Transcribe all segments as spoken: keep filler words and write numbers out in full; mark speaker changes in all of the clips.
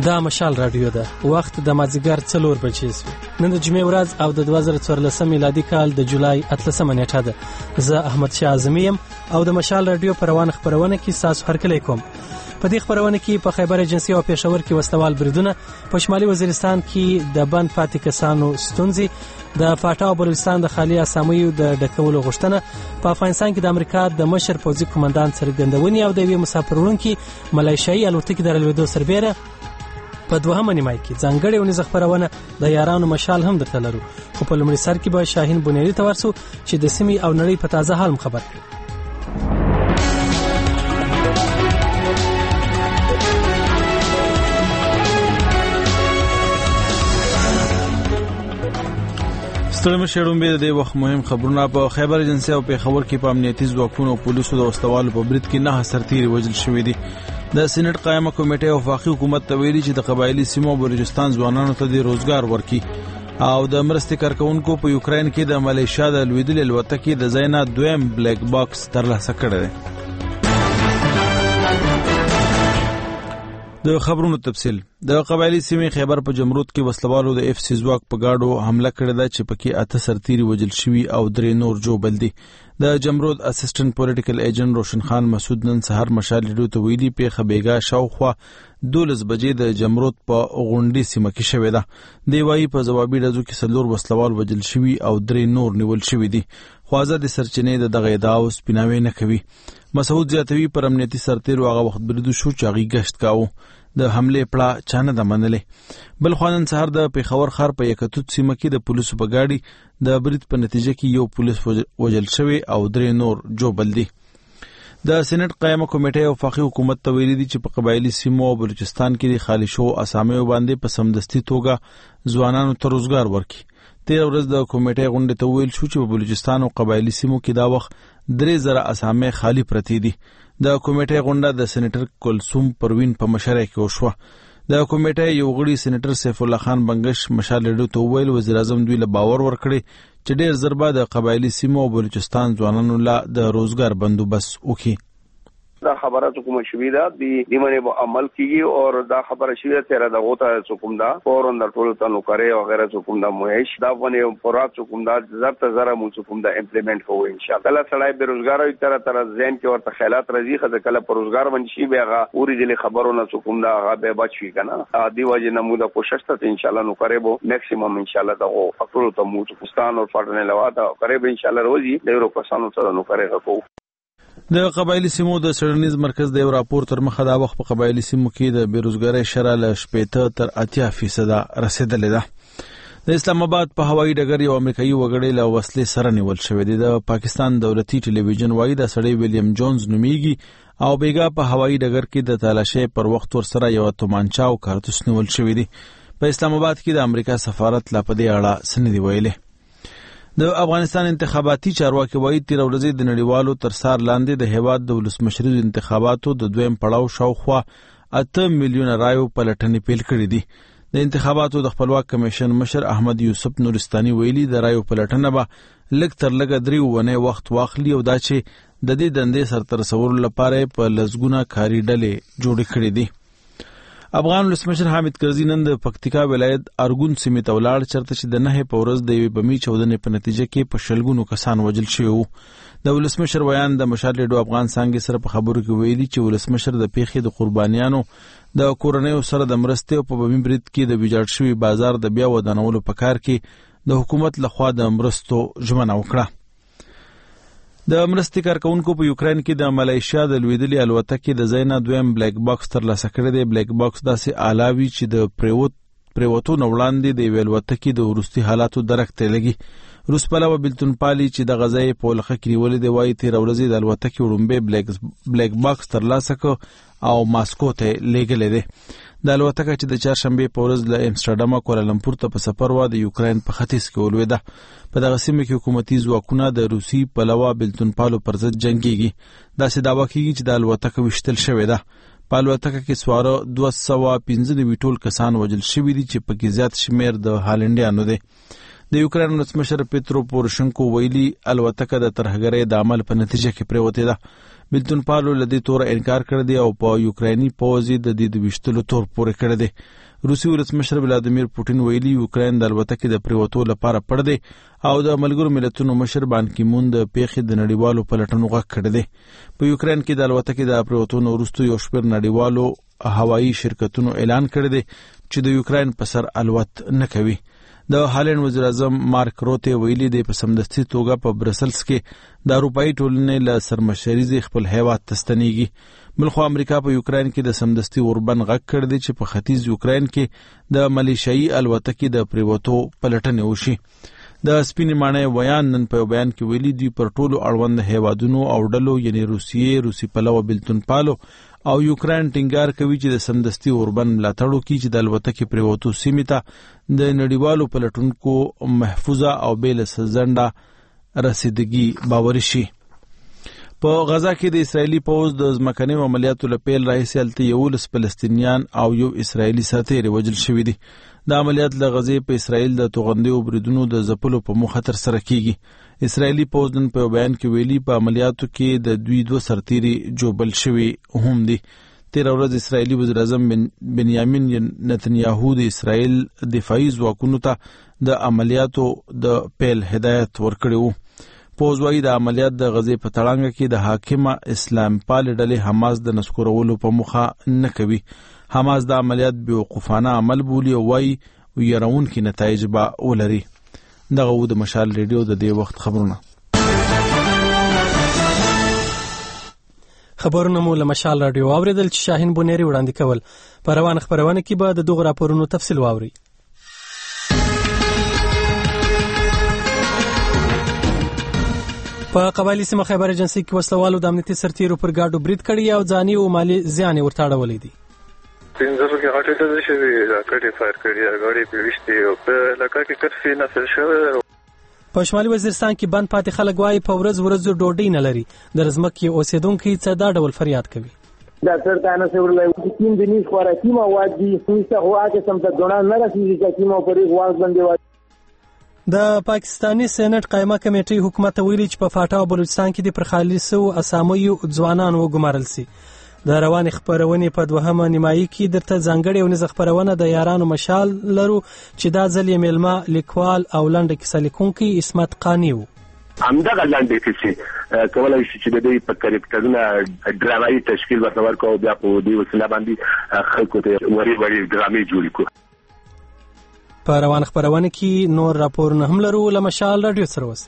Speaker 1: دا مشال رادیو ده. وخت د مازیګر څلور بجې شوي. نن د جمعې ورځ او د دوه زره څوارلسم میلادي کال د جولای اتلسمه نیټه ده. زه احمد شاه اعظمي یم او د مشال رادیو په روانه خپرونه کې تاسو هرکلی کوم. په دې خپرونه کې په خیبر ایجنسي او پېښور کې وسلوال بریدونه، په شمالي وزیرستان کې د بند پاتې کسانو ستونزې، د فاټا او بلوچستان د خالي اسامیو د ډکولو غوښتنه، په افغانستان کې د امریکا د مشر پوځي قومندان څرګندونې او د یوې مسافر وړونکي ملایشایي الوتکې د رالوېدو سربېره. په دوهمه نیمایي کې ځانګړې ونیزه خپرونه د یارانو مشال هم درته لرو، خو په لومړي سر کې به شاهین بنیادي ته ورسو چې د سیمې او نړۍ په تازه حال خبر کړي.
Speaker 2: ستړي شړوم به د وخت مهم خبرونه. په خیبر ایجنسي او پېښور کې په امنیتي ځواکونو او پولیسو د وسلوالو په برید کې نه سرتیري وژل شوي دي. د سېنات قائمه کمیټه او وفاقي حکومت ته ویلي چې د قبایلی سیمو او بلوچستان ځوانانو ته د روزګار ورکړي او د مرستې کارکونکو په یوکرين کې د ملیشیا د لویدلې الوتکې د زینا دویم بلیک باکس ترلاسه کړی. د خبرونو تفصیل. د قبایلی سیمې خیبر په جمرود کې وسلوالو د اف سی ځواک په گاډو حمله کړې ده چې پکې اته سرتیري وژل شوي او درې نور جوړ دي. د جمرود اسسټنټ پولیټیکل ایجنټ روشن خان مسعود نن سهار مشال ریډیو ته ویلي پیښه بیګا شاوخوا دولس بجې د جمرود په غونډې سیمه کې شوې ده. دی وايي په ځوابي ډزو کې څلور وسلوال وژل شوي او درې نور نیول شوي دي. خو آزاد سرچینې د دغه ادعاو سپیناوی نه کوي. مسعود زیاتوي پر امنیتي سرتیرو هغه وخت بریدو شو چې هغه گشت کاوه. د حمله پړه چانه د منلې. بل خوانن سهار د پېښور ښار په یکتوت سیمه کې د پولیسو په گاډي د برید په نتیجه کې یو پولیس وژل شوی او درې نور جوړ دي. د سېنات قائمه کمیټه او وفاقي حکومت ته ویلي دي چې په قبایلی سیمو او بلوچستان کې د خالي شو اسامیو باندې په سمدستي توګه ځوانانو ته روزګار ورکړي. تیر ورځ د کمیټې غونډې ته ویل شو چې په بلوچستان او قبایلی سیمو کې دا وخت درې زره اسامي خالی پرتی دي. د کمیټې غونډه د سېنیټر کلثوم پروین په مشرۍ کې وشوه. د کمیټې یو غړي سېنیټر سیف الله خان بنگش مشال ریډیو ته ویل وزیر اعظم دوی له باور ورکړي چې ډېر ضربه د قبایلی سیمو او بلوچستان ځوانانو له د روزګار بندوبست وکړي.
Speaker 3: دا خبره حکومت شوی دا دی دیمنه به عمل کیږي او دا خبره شوی تیرا دا غوته حکومت دا فورن د ټولو تنو کوي او غیره حکومت دا موهش دا ونه پرات حکومت دا زرت زره مو حکومت دا امپلیمنٹ کوو ان شاء الله. سړی بیروزګار وي تر تر ذهن کې ورته خیالات راځي خزه کله پروزګار ونشي بهغه اوري دي خبرونه حکومت دا هغه به بچي کنه دی وجه نموده کوشش ته ان شاء الله نو کوي بو میکسیمم ان شاء الله دا او ټولو ته مو پاکستان او فاټنه لواده کوي ان شاء الله روزي ډیرو کسانو سره نو کوي کوو.
Speaker 2: د قبایلی سیمو د سړنیز مرکز د یو راپور تر مخه دا وخت په قبایلی سیمو کې د بیروزګاری شرح له شپږ تر اتیا فیصد رسیدلې ده. د اسلام آباد په هوایي ډګر یو امریکایي وګړی له وسلې سره نیول شوی دی. د پاکستان دولتي ټلویزیون وایي د سړی ویلیام جونز نومیږي او بیګا په هوایي ډګر کې د تالاشۍ پر وخت ور سره یو تومانچا او کارتوس نیول شوی دی. په اسلام آباد کې د امریکا سفارت لا په دې اړه سندې ویلي. د افغانستان انتخاباتي چارواکي وایي تیر ورځې د نړیوالو تر سار لاندې د هیواد د ولسمشریزو انتخاباتو د دویم پړاو شاوخوا اته میلیونه رایو پلټنې پیل کړې دي. د انتخاباتو د خپلواک کمیشن مشر احمد یوسف نورستاني ویلي د رایو پلټنه به لږ تر لږه درې ونې وخت واخلي او دا چې د دې دندې سرته رسولو لپاره په لسګونه کاري ډلې جوړې کړې دي. افغان ولسمشر حامد کرزي نن د پکتیکا ولایت ارګون سیمې ته ولاړ چرته چې د نه په ورځ د یوې بمي چودنې په نتیجه کې په شلګونو کسان وژل شوي وو. د ولسمشر ویان د مشال ریډیو افغان څانګې سره په خبرو کې ویلي چې ولسمشر د پیښې د قربانیانو د کورنیو سره د مرستې او په بمي برید کې د ویجاړ شوي بازار د بیا ودانولو په کار کې د حکومت لخوا د مرستو ژمنه وکړه. د مرستې کارکونکو په یوکرين کې د ملیشیا د لویدلې الوتکې د زینا دویم بلیک باکس ترلاسه کړی دی. بلیک باکس داسې علاوه چې د پریوت پریوتو نوړاندې د الوتکې د ورستي حالاتو درک ته لګي. روس پلوه بلتون پالي چې د غزای په لخه کې نیولې دی وایي تیر ورځې د الوتکې وړومبه بلیک بلیک باکس ترلاسه ک او ماسکو ته لېږلې دی. د الوتکه چې د چهارشنبه په ورځ له امستردام کولالمپور ته په سفر و د یوکرين په ختیځ کې ولویده. په دغه سیمه کې حکومتي ځواکونه د روسي پلوه بلتون پالو پر ضد جنگيږي. داسې دعوا کیږي چې د الوتکه وشتل شوې ده. په الوتکه کې سواره دوه سوه پنځه نوي ټول کسان وژل شوي دي چې پکې زیات شمیر د هالنډیانو دي. د یوکرين ولسمشر پیترو پوروشنکو ویلي الوتکه د ترهګرۍ د عمل په نتیجه کې پریوتې ده. بلتون پالو لدی تور انکار کړی دی او په یوکراني پوځ د دې د وشتلو تور پورې کړی دی. روسي ولسمشر ولادیمیر پوتین ویلي یوکرين د الوتکې د پریوتو لپاره پړ دی او د ملګرو ملتونو مشر بان کی مون د پیښې د نړیوالو پلټنو غږ کړی دی. په یوکرين کې د الوتکې د پریوتو وروسته یو شمېر نړیوالو هوایي شرکتونو اعلان کړی دی چې د یوکرين په سر الوت نه کوي. د هالند وزیر اعظم مارک روته ویلي دی په سمدستي توګه په برسلز کې د اروپאי ټولنې له سرمشري خپل هیواد تستنیږي. بلخو امریکا په یوکرين کې د سمدستي اوربن غږ کړ دی چې په ختیځ یوکرين کې د ملیشیايي الوتکې د پریوتو پلټنې وشي. د سپینې ماڼۍ ویان نن په بیان کې ویلي دی پر ټولو اړوند هیوادونو او ډلو یعنی روسیې، روسي پلو، بلتون پالو او یوکرين ټینګار کوي چې د سمدستي اوربن ملاتړ وکړي چې د الوتکې پریوتو سیمې ته د نړیوالو پلټونکو محفوظه او بې له سرزنډه رسیدګي باوري شي. په غزا کې د اسرایلی پوځ د ځمکني عملیاتو له پیل راهیسې هلته یولس فلسطینیان او یو اسرایلی سرتیری وژل شوي دي. د عملیات له غزې په اسرایل د توغندیو بریدونو د ځپلو په موخه ترسره کیږي. اسرایلی پوځ نن په بیان کې ویلي په عملیاتو کې د دوی دوه سرتیری جوبل شوي هم دي. تیر ورځ اسرایلی وزیر اعظم بنیامین نتنیاهو د اسرایل دفاعي ځواکونو ته د عملیاتو د پیل هدایت ورکړی و. پوځ وايي د عملیات د غزې په تړانګه کې د حاکمه اسلام پال ډلې حماس د نسکورولو په موخه نه کوي. حماس د عملیات بیوقوفانه عمل بولي او وايي ویرونکي نتایج به ولري. دغه و د مشال ریډیو د دې وخت خبرونه.
Speaker 1: خبرونه مو له مشال رادیو اوریدل چې شاهین بونيري وړاندې کول. په روان خبرونه کې به د دغه راپورونو تفصیل واوري. په قبایلی سیمه خیبر ایجنسی کې وسلوالو د امنیتي سرتیرو پر گاډو برید کړی او ځاني او مالی زیان ورته اړولې دي.
Speaker 4: پینځه کې غټه د شوی راکټي فایر کړی غاړي په وشتي او په لکه کې کټفي نفل شوی.
Speaker 1: په شمالي وزیرستان کې بند پاتې خلک وايي په ورځ ورځ ډوډۍ نه لري. د رزمکې اوسیدونکو څه دا ډول فریاد کوي.
Speaker 5: ډاکټر تانه سورلای چې تین دني خوراکي مواد دي څه هواګه سم ته دونه نه رسیږي چې مو پرې غواړ باندې وایي.
Speaker 1: د پاکستانی سېنات قائمه کمیټې حکومت ویلي چې په فاټا او بلوچستان کې د پرخالصو اسامیو ځوانان وګمارل سي. د روان خبرونه په دوهمه نیمایي کې درته ځانګړي او نزخ خبرونه د یارانو مشال لرو چې دا ځل یې ملما لیکوال او لنډ کیسه لیکونکي اسمت قانی وو.
Speaker 6: همدغه لنډ کیسې کولای شي چې د دې په کریکټرونه ډرامایي تشکیل ورکړ کو بیا په دې وسیله باندې خلکو ته وری وری ډرامې جوړ کړو.
Speaker 1: په روان خبرونه کې نور راپورونه هم لرو له مشال رادیو سره وسی.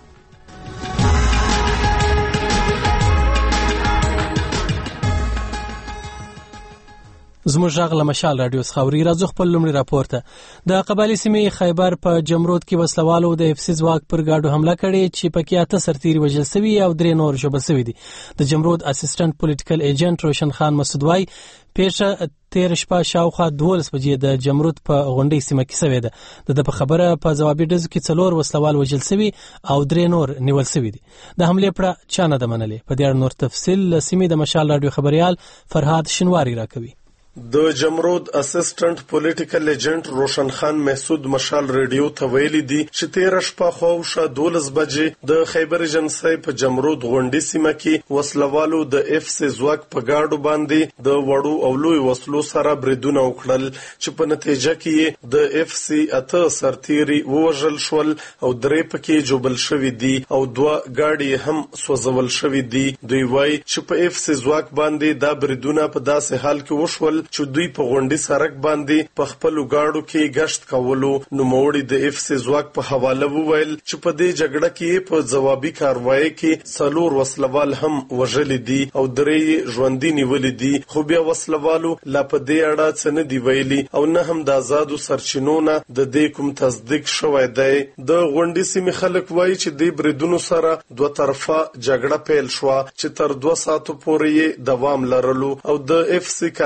Speaker 1: زموږ غږ له مشال رادیو څخه اوري. راځو خپل لومړی راپور ته. د قبایلی سیمې خیبر په جمرود کې وسلوالو د اف سی ځواک پر گاډو حمله کړې چې پکې اته سرتیري وژل شوي او درې نور ژوبل شوي دي. د جمرود اسسټنټ پولیټیکل ایجنټ روشن خان مسعود وايي پیښه تیر شپه شاوخوا دولس بجې د جمرود په غونډۍ سیمه کې شوې ده. د په خبره په جوابي ډزو کې څلور وسلوال وژل شوي او درې نور نیول شوي دي. د حملې پړه چا نه ده منلې. په دې اړه نور تفصیل سیمې د مشال رادیو خبريال فرهاد شنواری راکوي.
Speaker 7: د جمرود اسسټنټ پولیټیکل ایجنټ روشن خان مسعود مشال ریډیو ته ویلي دي چې تیر شپه خو دولس بجې د خیبر ایجنسی په جمرود غونډې سیمه کې وسلوالو د اف سی ځواک په گاډو باندې د وړو او لوی وسلو سره بریدونه وکړل چې په نتیجه کې د اف سی اته سرتیري ووژل شول او درې پکې جوبل شوي دي او دوه گاډي هم سوځول شوي دي. دوی وایي چې په اف سی ځواک باندې دا بریدونه په داسې حال کې وشول چې دوی په غونډي سرک باندې په خپل گاډو کې گشت کولو. نو موړي د اف سی ځواک په حواله وویل چې په دې جګړه کې په جوابي کاروایی کې څلور وسلوال هم وژل دي او درې ژوندۍ نیول دي. خو بیا وسلوالو لا په دې اړه څه نه دی ویلي او نه هم د آزادو سرچینو نه د دې کوم تصدیق شوی دی. د غونډي سیمې خلک وایي چې د بریدونو سره دوه طرفه جګړه پیل شو چې تر دوه ساعتو پورې دوام لرلو او د اف سی کلا نه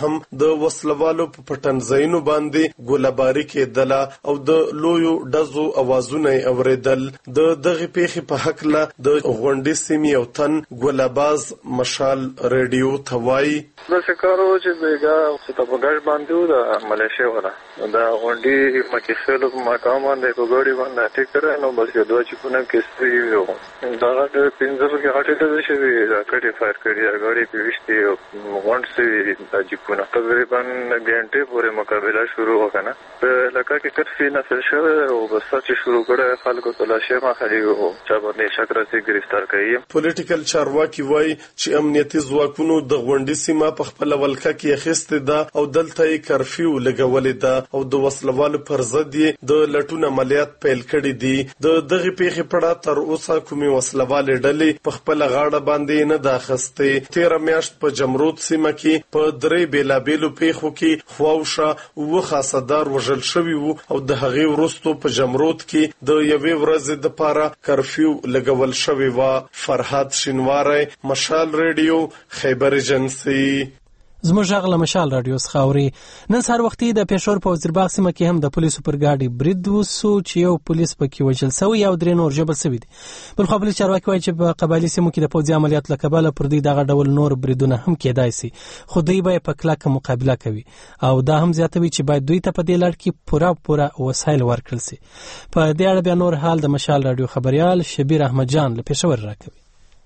Speaker 7: هم د وسلوالو په پټنځینو باندې ګولباري کېدله او د لویو ډزو اوازونه اوریدل. د دغه پیښې په حق له د غونډې سیمې یو تن ګولباز مشال ریډیو ته وایي
Speaker 4: دا څه کارو چې بیګا چې په ګډ باندې د ملیشیا ولا دا غونډې مکه سلو مقام باندې په ګډي باندې ټیک کړه نو بس یو دوه چې په نام کې ستري دا د پنځه کې هټه د شي دا کړي فایر کړی دا غړي په وشتي غونډ سي د جپونه تقریبا غنټه پورې مقابله شروع وکنه په لکه کې کټفي نه فل شو او بس چې شروع کړه خلکو تلاشه ما خالي او چې باندې شکر سي گرفتار کړي.
Speaker 7: پولیټیکل چارواکي وایي چې امنیتي ځواکونو د غونډې سیمه په خپل ولکه کې اخیسته ده او دلته یې کرفیو لګولې ده او د وسلوالو پر ضد یې د لټون عملیات پیل کړي دي. د دغه پیښې په اړه تر اوسه کومي وسلوالې ډلې په خپل غاړه باندې نه داخسته. تیر میاشت په جمرود سیمه کې په درې بیلابېلو پیښو کې خواوشه و خاصدار وژل شوی وو او د هغې وروسته په جمرود کې د یوې ورځې د پاره کرفیو لګول شوی و. فرهاد شینواری، مشال ریډیو، خیبر ایجنسی.
Speaker 1: زموږ غږ له مشال رادیو څخه اوري. نن سهار وختي د پېښور په وزیرباغ سیمه کې هم د پولیسو پر ګاډي برید وسو چې یو پولیس پکې وژل شوی او درې نور ژوبل شوي دي. بلخو پولیس چارواکي وایي چې په قبایلي سیمو کې د پوځي عملیاتو له کبله پر دوی دغه ډول نور بریدونه هم کېدای شي، خو دوی به په کلکه مقابله کوي او دا هم زیاتوي چې باید دوی ته په دې لړ کې پوره پوره وسایل ورکړل شي. په دې اړه بیا نور حال د مشال رادیو خبريال شبیر احمد جان له پېښور راکوي.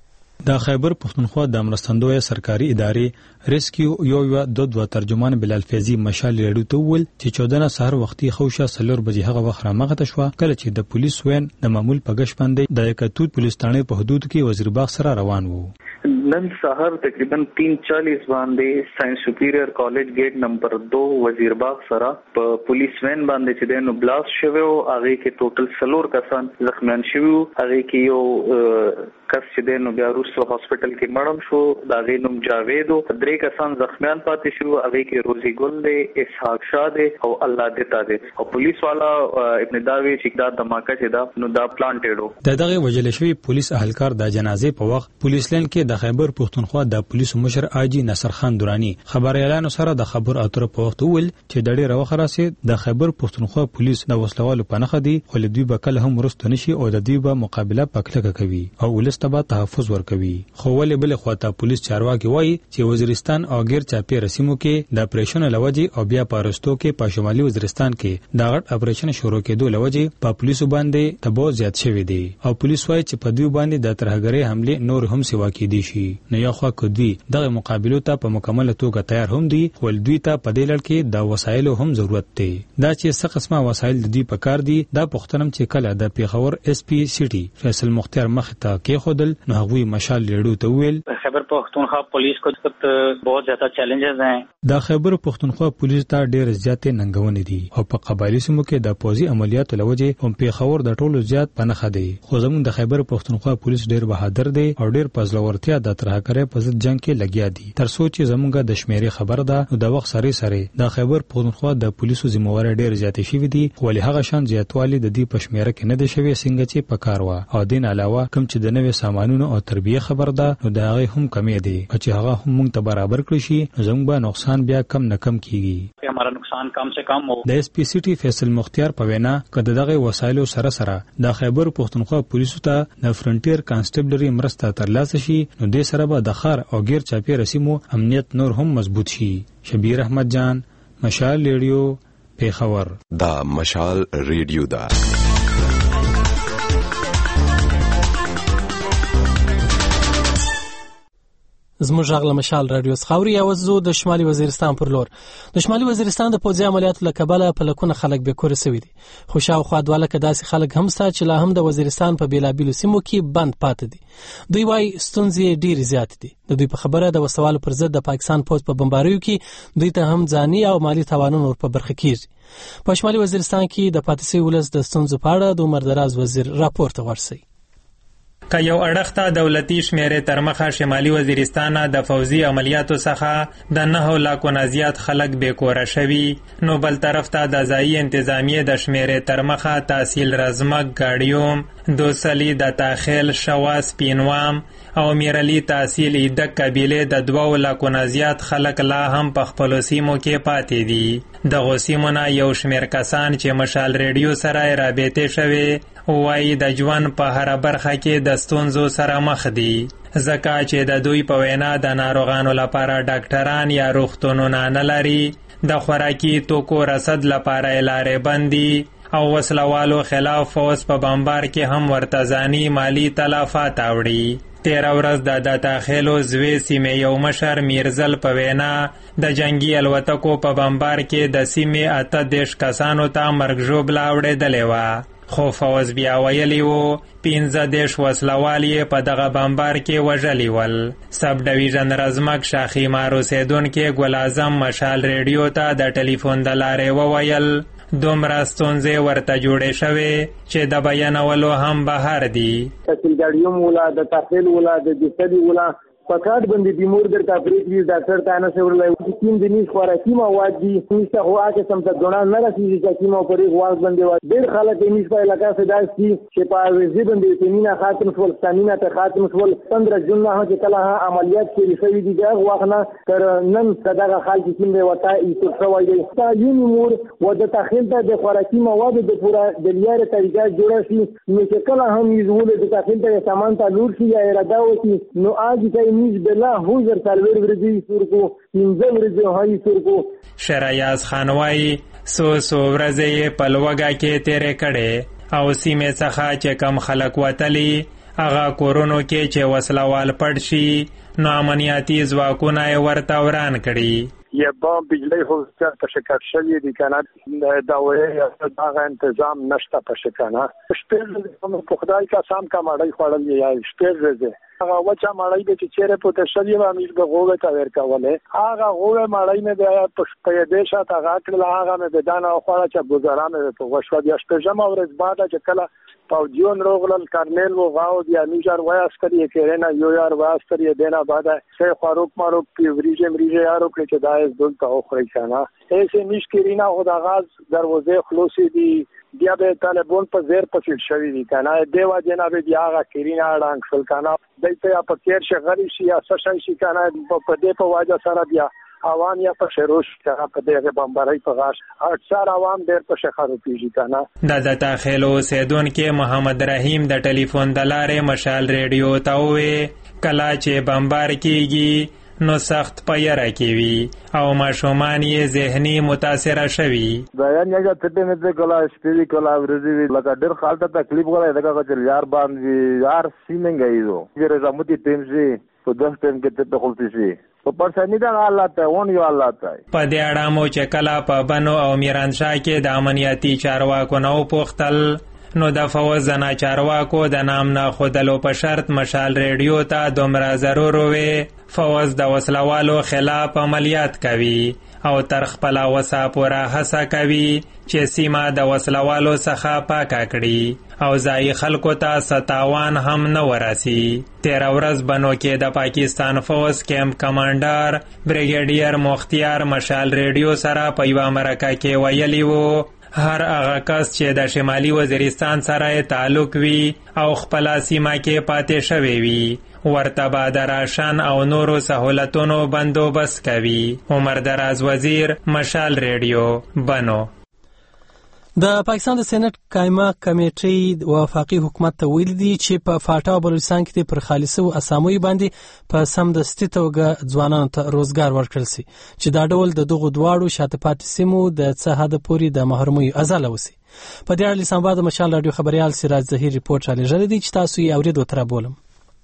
Speaker 8: د خیبر پښتونخوا د مرستندوی سرکاري ادارې ریسکیو یو یو د دوه ترجمان بلال فیضی مشال ریډیو ته ول چې چودنه سحر وختي خوشه سلور بجې هغه وخت رامغه شو کله چې د پولیس وین د معمول پګش باندې د یکتوت پولیس ثانې په حدود کې وزیرباغ سره روان وو.
Speaker 9: نن سحر تقریبا تین چالیس باندې ساينس سپیریئر کالج گیټ نمبر دو وزیرباغ سره په پولیس وین باندې چې دنو بلاست شوی او هغه کې ټوټل سلور کسان زخمیان شوی. هغه کې یو کس چې دنو بیا روسو هاسپټل کې مړم شو، دا غینوم جاوید او درې کسان زخمیان پاتې شو. هغه کې روزي ګل دی، اسحاق شاه دی او الله دتا دی او پولیس والا ابن داوی چې دا دماکه چې دا نو دا پلانټډو
Speaker 8: د دغه وجل شوی پولیس اهلکار د جنازې په وخت پولیس لین کې د خیبر پښتونخوا د پولیسو مشر آجی نصر خان دورانی خبر اعلان سره د خبر اتر په وخت ول چې د ډېر وخت راسي د خیبر پښتونخوا پولیس د وسلوالو په نخ دي خو دوی به کله هم ورست نشي او د دوی به مقابله پکلک کوي او ولستبه تحفظ ورکوي. خو ولې بل خواته پولیس چارواکي وایي چې وزیرستان او غیر چاپی رسمو کې د اپریشن لوجي او بیا پارستو کې په شمالي وزیرستان کې د غټ اپریشن شروع کېدو لوجي په پولیسو باندې تبو زیات شوی دی او پولیس وایي چې په دوی باندې د ترهګرۍ حمله نور هم سوا کېدي شي. نه یو خوا کوي دغه مقابلو ته په مکمل توګه تیار هم دي ول دوی ته په دې لړ کې د وسایلو هم ضرورت دی. دا چې څه قسمه وسایل د دوی په کار دي دا پښتنم چې کله د پیښور اس پی سیټي فیصل مختار مخ ته کې خودل نو هغوی مشال ریډیو ته ویل
Speaker 10: خیبر پختونخوا पुलिस को बहुत ज्यादा चैलेंजेस हैं.
Speaker 8: د خیبر پختونخوا پولیس ته ډېر زیاتې ننګونې دي او په قبایلی سیمو کې د پوځي عملیاتو لوجه هم پیښور د ټولو زیات پنخه دی. خو زموږ د خیبر پختونخوا پولیس ډېر بهادر دی او ډېر پزلورتیا د ترهګرۍ په ضد جنگ کې لګیا دي. تر څو چې زموږ د شمیرې خبر ده نو د وخت سره سره د خیبر پختونخوا د پولیسو ذمہوار ډېر زیاتې شوي دي ولې هغه شان زیاتوالی د دې په شمیره کې نه دی شوی څنګه چې په کار و او دین علاوه کوم چې د نوې سامانونو او تربیه خبر ده نو دا هغه هم کمی دی چې هغه هم موږ ته برابر کړی شي زموږ به نقصان بیا کم نه کم کیږي.
Speaker 10: हमारा नुकसान कम से कम हो.
Speaker 8: د اس پی سی ټي فیصل مختار په وینا کده دغه وسایلو سره سره د خیبر پختونخوا پولیسو ته د فرنټیر کانسټیبلری مرسته ترلاسه شي نو د سره به د خار او غیر چاپی رسمو امنیت نور هم مضبوط شي. شبیر احمد جان، مشال ریډیو، پیښور.
Speaker 11: دا مشال ریډیو دا
Speaker 1: زموږ غږ مشال رادیو څخه یا وزو د شمالي وزیرستان پر لور. د شمالي وزیرستان د پوځي عملیاتو له کبله په لکونه خلک به کور سوي دي. خو شاوخوا دوه لکه داسې خلک هم ستا چې لا هم د وزیرستان په بیلابیلو سیمو کې بند پاتې دي. دوی وايي ستونزې ډېرې زیات دي. د دوی په خبره د وسوالو پر ضد د پاکستان پوځ په بمباریو کې دوی ته هم ځاني او مالی تاوانونه ور په برخه کیږي. په شمالي وزیرستان کې د پاتې ولس د ستونزو په اړه د عمر دراز وزیر راپور ته ورسي.
Speaker 12: که یو اړخ ته دولتي شمیرې تر مخه شمالي وزیرستان د فوزي عملیاتو څخه د نهو لاکو نه زیات خلک بېکوره شوي، نو بل طرف ته د ځایي انتظامیې د شمیرې تر مخه تحصیل رزمک، ګاډیوم، دوسلي، د تاخیل، شواس، پینوام او میرلی تحصیل ایدک قبیلې د دوو لاکو نه زیات خلک لا هم په خپلو سیمو کې پاتې دي. دغو سیمو نه یو شمیر کسان چې مشال ریډیو سره رابطې شوې وایي د ژوند په هره برخه کې د ستونزو سره مخ دي، ځکه چې د دوی په وینا د ناروغانو لپاره ډاکټران یا روغتونونه نه لري، د خوراکي توکو رسد لپاره لارې بندي او وسلوالو خلاف فوز په بمبار کې هم ورته ځاني مالی تلفات اوړي. تیره ورځ د داتاخیلو زوی سیمې یو مشر میرزل په وینا د جنگي الوتکو په بمبار کې د سیمې اته دېرش کسانو ته مرګ ژوبله اوړېدلې وه، خو فوز بیا ویلی و پنځه دېرش وسلوال یې په دغه بمبار کې وژلي ول. سب ډویژن رزمک شاخي مار اوسېدونکي ګل اعظم مشال ریډیو ته د ټلیفون د لارې وویل دومره ستونزې ورته جوړې شوې چې د بیانولو هم بهر دي.
Speaker 5: تحصیل ګاډیوم ولا د تحصیل ولا د جسدي ولا فقط بندی بیمور در تفریق وی ډاکټر ته نه سوړلای چې تین دني خوراکي مواد دي نشته هو هغه سم ته دونه نه رسیږي چې کیمو پرې غواړ باندې و ډېر خلک یې نشته علاقه سدا سي چې په وزي باندې تیمینا خاتم ټول ثانینا ته خاتم ټول پندرہ جون نه چې کله عملیات کې رسېږي دي دا واخنه تر نن صدقه خلک چې موږ وتا یې څه وایي تا یونی مور و د تخیل ته د خوراکي مواد د پورا د لیاره طریقه جوړه شي نو چې کله هم یې زول د تخیل ته سامان ته لور شي یا اراده وکي نو اج ته
Speaker 12: شرایاز خان وایي سو سو ورځې په لوږه کې تیرې کړې او سیمې څخه چې کم خلک وتلي هغه کورونو کې چې وسلوال پټ شي نو امنیتي ځواکونه یې ورته وران کړي.
Speaker 13: یه بام بجلی خوزتر پشکر شدی دی کنه دوره داغه انتظام نشته پشکنه شپیر پخدای که سام که مړی خوړل یا شپیر رزه هغه وچه مړی به چې چیرې پوته شدی و همیش به غوغه تا ورکوله هغه غوغه مړی مې د پیدې شاته هغه کړل هغه مې د دانه خوړه چې ګزارا مې په وشو بیا شپږم ورځ بعد چې کله پاوجیون روغلل کرنل و غاو دی امیجار واسکری کېرنا یو یار واسکری دینا بعد سه خاروق مارو پیوریجه مریجه یارو کې چې دایز دل ته اخري کنه ایسه مشکرینا خدا غاز دروازه خلاصي دی بیا به طالبون په زیر پسیل شوی دی کنه دیوا جناب بیا غا کرینا رنگ شل کنه دایته په تیر شغلی شي یا سشای شي کنه په دې په واجه سره بیا عوام یا په شروش کنه په دغه بمبارۍ په غاش اکثر عوام ډېر په شخړو پیږي کنه.
Speaker 12: د داخلو سیدونکو محمد رحیم د ټلیفون د لارې مشال ریډیو ته وې کله چې بمبار کیږي نو سخت پیره کیوي او ماشومان یې ذهني متاثره شوي.
Speaker 14: دا یانګه ته مې ته کلا سپیری کلا ورزي لکه ډېر خالته تکلیف غواړي دغه چې یار باندې یار سیمنګ ایزو چې زموتي ټیم شي په دغه ټیم کې ته خپل شي په پرسنی دا الله ته ون یو الله ته
Speaker 12: په دې اړه مو چې کله په بنو او میرانشاه کې د امنیتي چارواکو نو پوښتل نو د فوز نه چارواکو د نام نه خودلو په شرط مشال ریډیو ته دومره ضرور وي فوز د وسلوالو خلاف عملیات کوي او تر خپل وسا پورا هڅه کوي چې سیمه د وسلوالو څخه پاکه کړي او ځای خلکو ته ستاوان هم نه ورسي. تیر ورځ بنو کې د پاکستان فوز کیمپ کمانډر بریګیډیر مختیار مشال ریډیو سره په یو مرکه کې ویلی وو هر هغه کس چې د شمالي وزیرستان سره تعلق وي او خپل سیمه کې پاتې شوی وي ورته به د راشن او نورو سہولتونو بندوبست کوي. عمر دراز وزیر مشال ریډیو بنو.
Speaker 1: د پاکستان د سېنات قائمه کمیټې وفاقي حکومت ته ویلي دي چې په فاټا او بلوچستان کې پر خالصو اساموي باندې په سمدستي توګه ځوانانو ته روزګار ورکړل شي چې دا ډول د دغو دواړو شاته پاتې سیمو د څه حد پورې د محرومۍ ازاله وسی. په دې اړه اسلام آباد مشال رادیو خبريال سراج ظهیر ریپورت را لېږلی دی چې تاسو یې اورېدو تر بولم.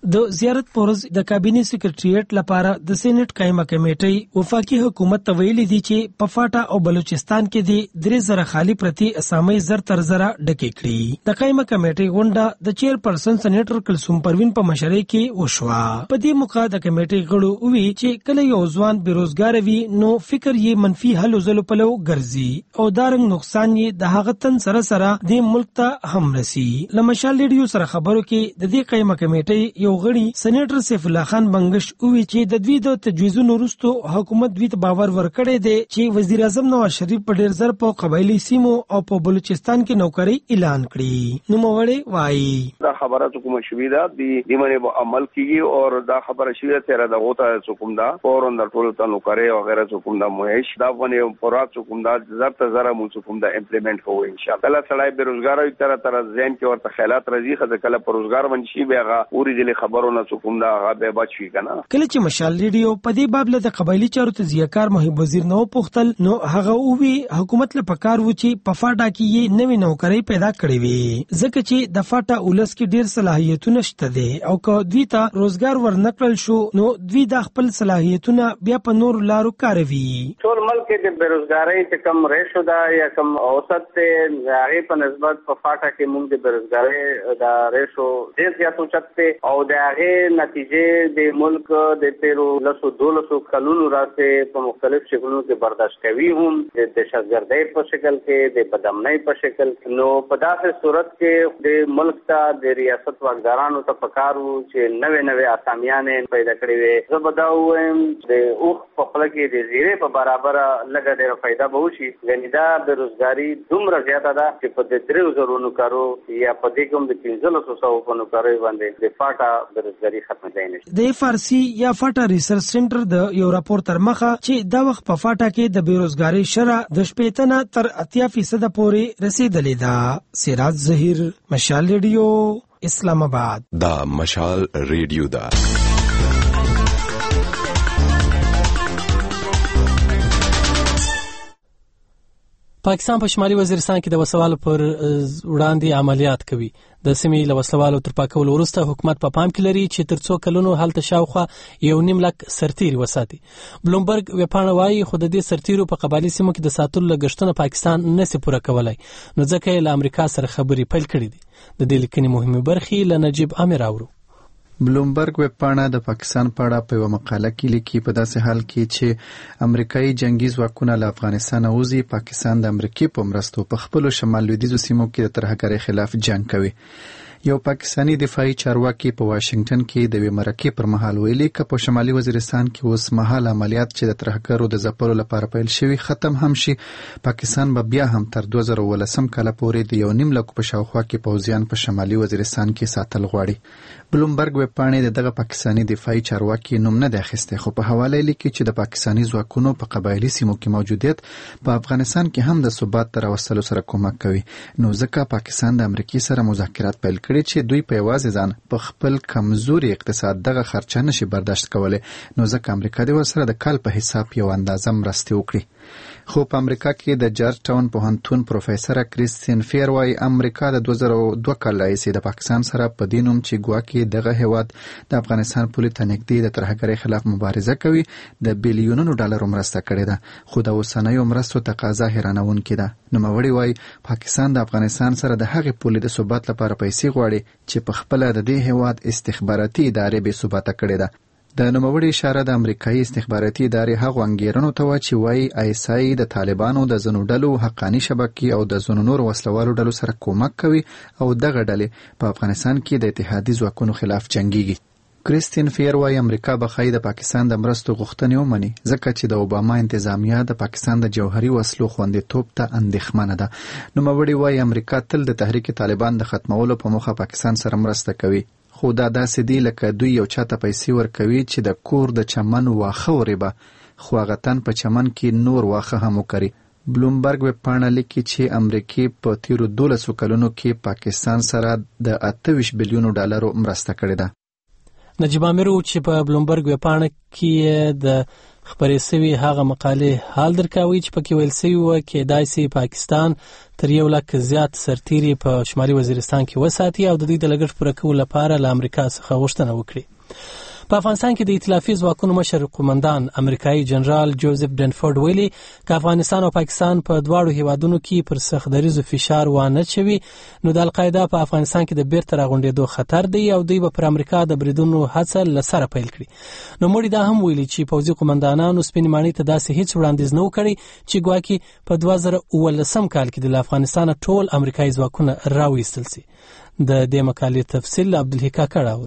Speaker 1: د زیارت پورز د کابینه سکرټریټ لپاره د سېنات قائمه کمیټې وفاقي حکومت ته ویلي دي چې په فاټا او بلوچستان کې د درې زره خالي پرتی اسامي زر تر زره ډکې کړي. د قائمه کمیټې غونډه د چیرپرسن سېنیټر کلثوم پروین په مشرۍ کې وشوه. په دې موقع د کمیټې غړو وی چې کله یو ځوان بیروزګار وي نو فکر یې منفي حل وزلو په لو ګرځي او دارنګ نقصان یې د هغه تن سره سره د ملک ته هم رسي. لمشال ریډیو سره خبرو کې د دې قائمه کمیټې یو غړي سېنیټر سیف الله خان بنگش وی چې د دوی د تجویزونو وروسته حکومت دوی ته باور ورکړی دی چې وزیر اعظم نواز شریف په ډیر زر په قبایلی سیمو او په بلوچستان کې نوکری اعلان کړي. نو موړې وایي
Speaker 3: دا خبره کومه شوې ده د دیمنه په عمل کیږي او دا خبره شوې ده چې را دغه ته حکومت دا فورن د ټول ته نوکری او غیره حکومت دا موهش دا ونه پرات حکومت دا زر ته زره مو حکومت دا امپلیمنٹ کوو ان شاء الله. سړی بیروزګار وي تر تر ځین کې ورته خیالات راځي خزه کله پروزګار ونشي بیاغه اوري دي خبرونه حکومت دا غبه بچي کنه.
Speaker 1: کله چې مشال ریډیو په دې باب له قبایلی چارو ته ځیاکار محب وزیر نو پختل نو هغه او وی حکومت له پکار و چې په فاټا کې یې نوې نوکری پیدا کړې وي ځکه چې د فاټا اولس کې ډیر صلاحیتونه شته دي او که دوی ته روزګار ورنکړل شو نو دوی د خپل صلاحیتونه بیا په نور لارو کاروي.
Speaker 15: ټول ملک کې د بیروزګاری ته کم ریشو دا یا کم اوسط ته هغه په نسبت په فاټا کې موږ د بیروزګاری دا ریشو ډیر زیات اوچت او د هغه نتیجې د ملک د تیرو لسو دولسو کلونو راځي په مختلف شکلونو کې برداشت کوي هم د دهشتګردۍ په شکل کې د بدامنۍ په شکل کې. نو په داسې صورت کې د ملک ته د ریاست واګدارانو ته پکارو چې نوې نوې اسامیانې پیدا کړې وي. زه به دا ووایم د اوښ په خوله کې د زیرې په برابر لږه ډېره فایده به وشي. یعنې دا بېروزګاري دومره زیاته ده چې په د درېو زرو نوکرو یا په دې کې هم د پنځلسو سوو په نوکریو باندې د فاټا بېروزګاري ختمېدای نه شي.
Speaker 1: د فارسي یا فاټا ریسرچ سنټر د یو راپور تر مخه چې دا وخت په فاټا کې د بیروزګاری شرح د شپږ نه تر اتیا فیصد پورې رسیدلې ده. سراج ظهیر، مشال ریډیو، اسلام آباد.
Speaker 11: دا مشال ریډیو دا
Speaker 1: پاکستان په شمالي وزیرستان کې د وسوالو پر وړاندې عملیات کوي. د سیمې له وسلوالو تر پاکولو وروسته حکومت په پام کې لري چې تر څو کلونو هلته شاوخوا یو نیم لک سرتیري وساتي. بلومبرګ ویپاڼه وایي خو د دې سرتیرو په قبایلي سیمو کې د ساتلو لګښتونه پاکستان نشي پوره کولای نو ځکه یې له امریکا سره خبرې پیل کړې دي. د دې لیکنې مهمه برخې له نجیب امیر اورو.
Speaker 16: بلومبرګ ویبپاڼه د پاکستان په اړه په یو مقاله کې لیکي په داسې حال کې چې امریکایي جنگي ځواکونه له افغانستان وځي پاکستان د امریکای په مرستو په خپل شمال لویدیځو سیمو کې د ترهګرۍ خلاف جنگ کوي. یو پاکستانی دفاعي چارواکي په واشنگټن کې د وی مرکې پر مهال ویلي چې په شمالي وزیرستان کې اوس مهال عملیات چې د ترهګرو د ځپلو لپاره پیل شوي ختم هم شي پاکستان به بیا هم تر دوه زره ولسم کال پورې د یو نیم لک په شاوخوا کې پوځیان په شمالي وزیرستان کې ساتل غواړي. بلومبرګ ویبپاڼې د دغه پاکستانی دفاعي چارواکي نوم نه دی اخیستی خو په حواله لیکي چې د پاکستانی ځواکونو په قبایلي سیمو کې موجودیت په افغانستان کې هم د ثبات تر راوستلو سره کومک کوي. نو ځکه پاکستان د امریکای سره مذاکرات پیل کړي چې دوی په یوازې ځان په خپل کمزوري اقتصاد دغه خرچه نشي برداشت کولی نو ځکه امریکا د ورسره د کال په حساب یو اندازه مرستې وکړي. خو په امریکا کې د جارج ټاون پوهنتون پروفیسور کریستین فیر وايي امریکا د دوه زره دوه کال راهیسې د پاکستان سره په دې نوم چې ګواکې دغه هیواد د افغانستان پولې ته نږدې د ترهګرۍ خلاف مبارزه کوي د بیلیونونو ډالرو مرسته کړې ده خو د اوسنیو مرستو تقاضا حیرانونکې ده. نوموړي وايي پاکستان د افغانستان سره د هغې پولې د ثبات لپاره پیسې غواړي چې په خپله د دې هیواد استخباراتي ادارې بې ثباته کړې ده. د نوموړي اشاره د امریکایي استخباراتي ادارې هغو انګیرنو ته وه چې وایي آیس آی د طالبانو د ځینو ډلو حقاني شبکې او د ځینو نورو وسلوالو ډلو سره کومک کوي او دغه ډلې په افغانستان کې د اتحادي ځواکونو خلاف جنګیږي. کریستین فیر وايي امریکا به ښایي د پاکستان د مرستو غوښتنې ومني ځکه چې د اوباما انتظامیه د پاکستان د جوهري وسلو خوندیتوب ته اندېښمنه ده. نوموړي وايي امریکا تل د تحریک طالبان د ختمولو په موخه پاکستان سره مرسته کوي خو دا داسې دی لکه دوی یو چاته پیسې ورکوي چې د کور د چمن واښه ورېبه خو هغه تن په چمن کې نور واښه هم وکري. بلومبرګ ویبپاڼه لیکي چې امریکې په تیرو دولسو کلونو کې پاکستان سره د اته ویشت بیلیونو ډالرو مرسته کړې ده.
Speaker 1: نجیب امیر چې په بلومبرګ ویبپاڼه کې د خبرې سوي هغه مقالې حال درکوي چې پکې ویل سوي و کېدای سي پاکستان تر یو لک زیات سرتیري په شمالي وزیرستان کې وساتي او د دوی د لګښت پوره کولو لپاره له امریکا څخه غوښتنه وکړي. په افغانستان کې د ائتلافي ځواکونو مشر قومندان امریکایي جنرال جوزف ډنفورد ویلي که افغانستان او پاکستان په دواړو هیوادونو کې پر سخت دریزو فشار وانه چوي نو د القاعده په افغانستان کې د بیرته راغونډېدو خطر دی او دوی به پر امریکا د بریدونو هڅه له سره پیل کړي. نو موږ دا هم ویلي چې پوځي قومندانانو سپینې ماڼۍ ته داسې هیڅ وړاندیز نه وکړي چې ګواکې په دوه زره اوولسم کال کې د افغانستان ټول امریکایي ځواکونه راویستل سي. د دې مقالې تفصیل عبدالحق کاکړ.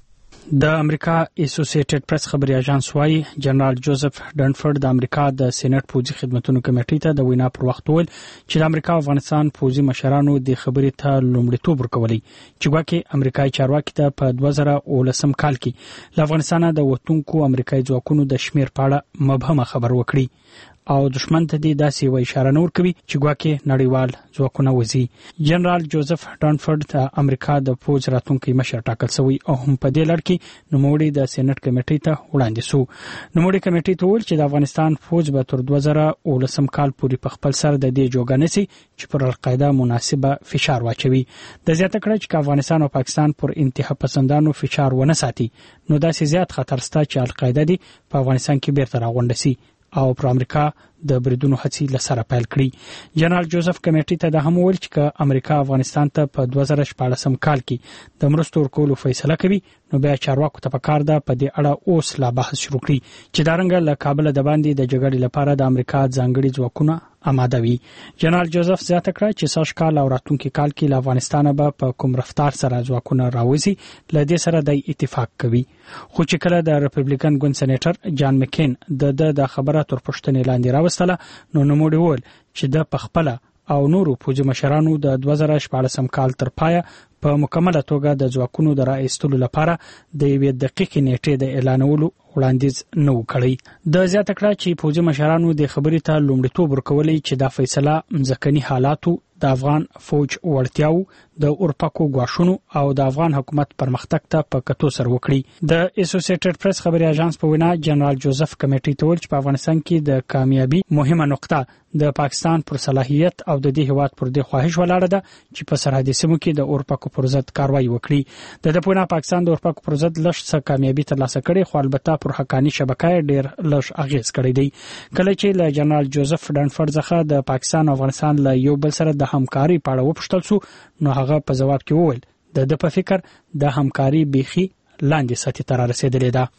Speaker 17: د امریکا اسوسییټډ پریس خبري اژانس وايي جنرال جوزف ډنفورد د امریکا د سېنات پوځي خدماتو کمیټې ته د وینا پر وخت ویل چې د امریکا او افغانستان پوځي مشرانو د خبرې ته لومړیتوب ورکوي چې ګواکې امریکایي چارواکي ته په دوه زره اوولسم کال کې له افغانستان د وټونکو امریکایي ځواکونو د شمیر په اړه مبهمه خبر وکړي او دشمن ته دې داسې و اشاره نور کوي چې ګواکې نړیوال ځواکونه وزي. جنرال جوزف ډنفورد د امریکا د پوځ راتلونکي مشر ټاکل شوی او هم په دې لړ کې نوموړي د سېنات کمیټې ته وړاندې شو. نوموړي کمیټې ته ویل چې د افغانستان پوځ به تر دوه زره اوولسم کال پورې په خپل سر د دې جوګه نشي چې پر القاعده مناسبه فشار واچوي. د زیاته کړه چې افغانستان او پاکستان پر انتها پسندانو فشار ونه ساتي نو داسې زیات خطر شته چې القاعده دی په افغانستان کې بیرته راغونډه شي او پر امریکا د بریدونو هڅې لسره پیل کړي. جنرال جوزف کمیټې ته د هم ویل چې که امریکا افغانستان ته په دوه زره شپاړسم کال کې د مرستو ورکولو فیصله کوي نو بیا چارواکو ته پکار ده په دې اړه اوس لا بحث شروع کړي چې دارنګه له کابل د باندې د جګړې لپاره د امریکا ځانګړي ځواکونه آماده وي. جنرال جوزف زیاته کړه چې سږ کال او راتلونکي کال کې له افغانستان به په کوم رفتار سره ځواکونه راوځي له دې سره د اتفاق کوي. خو چې کله د ریپبلیکن ګوند سېنیټر جان مکین د د خبره تر پښتنې لاندې راوستله نو نوموړي وویل چې د پخپله او نورو پوځي مشرانو د دوه زره شپاړسم کال تر پایه په مکمله توګه د ځواکونو د راایستلو لپاره د یوې دقیقې نیټې د اعلانولو وړاندیز نه وکړي. د زیاته کړه چې پوځي مشرانو د خبرې ته لومړیتوب ورکوي چې دا فیصله ځکهني حالاتو د افغان فوج وړتیاو د اورپاکو غواښونو او د افغان حکومت پرمختګ ته په کتو سره وکړي. د اسوسییټډ پریس خبري اژانس په وینا جنرال جوزف کمیټې ته ویل چې په افغانستان کې د کامیابی مهمه نقطه د پاکستان پر صلاحیت او د دې هواد پر دې خواهش ولاړه ده چې په سرحدي سیمو کې د اورپاکو پر ضد کاروایی وکړي. د دې په وینا پاکستان د اورپاکو پر ضد لږ څه کامیابی ترلاسه کړي خو البته پر حقاني شبکې ډېر لږ اغیز کړی دی. کله چې له جنرال جوزف ډنفورد څخه د پاکستان او افغانستان له یو بل سره د همکاري په اړه وپوښتل شو نو هغه په جواب کې وویل د د په فکر د همکاري بيخي لاندې سطح ته رسیدلې ده.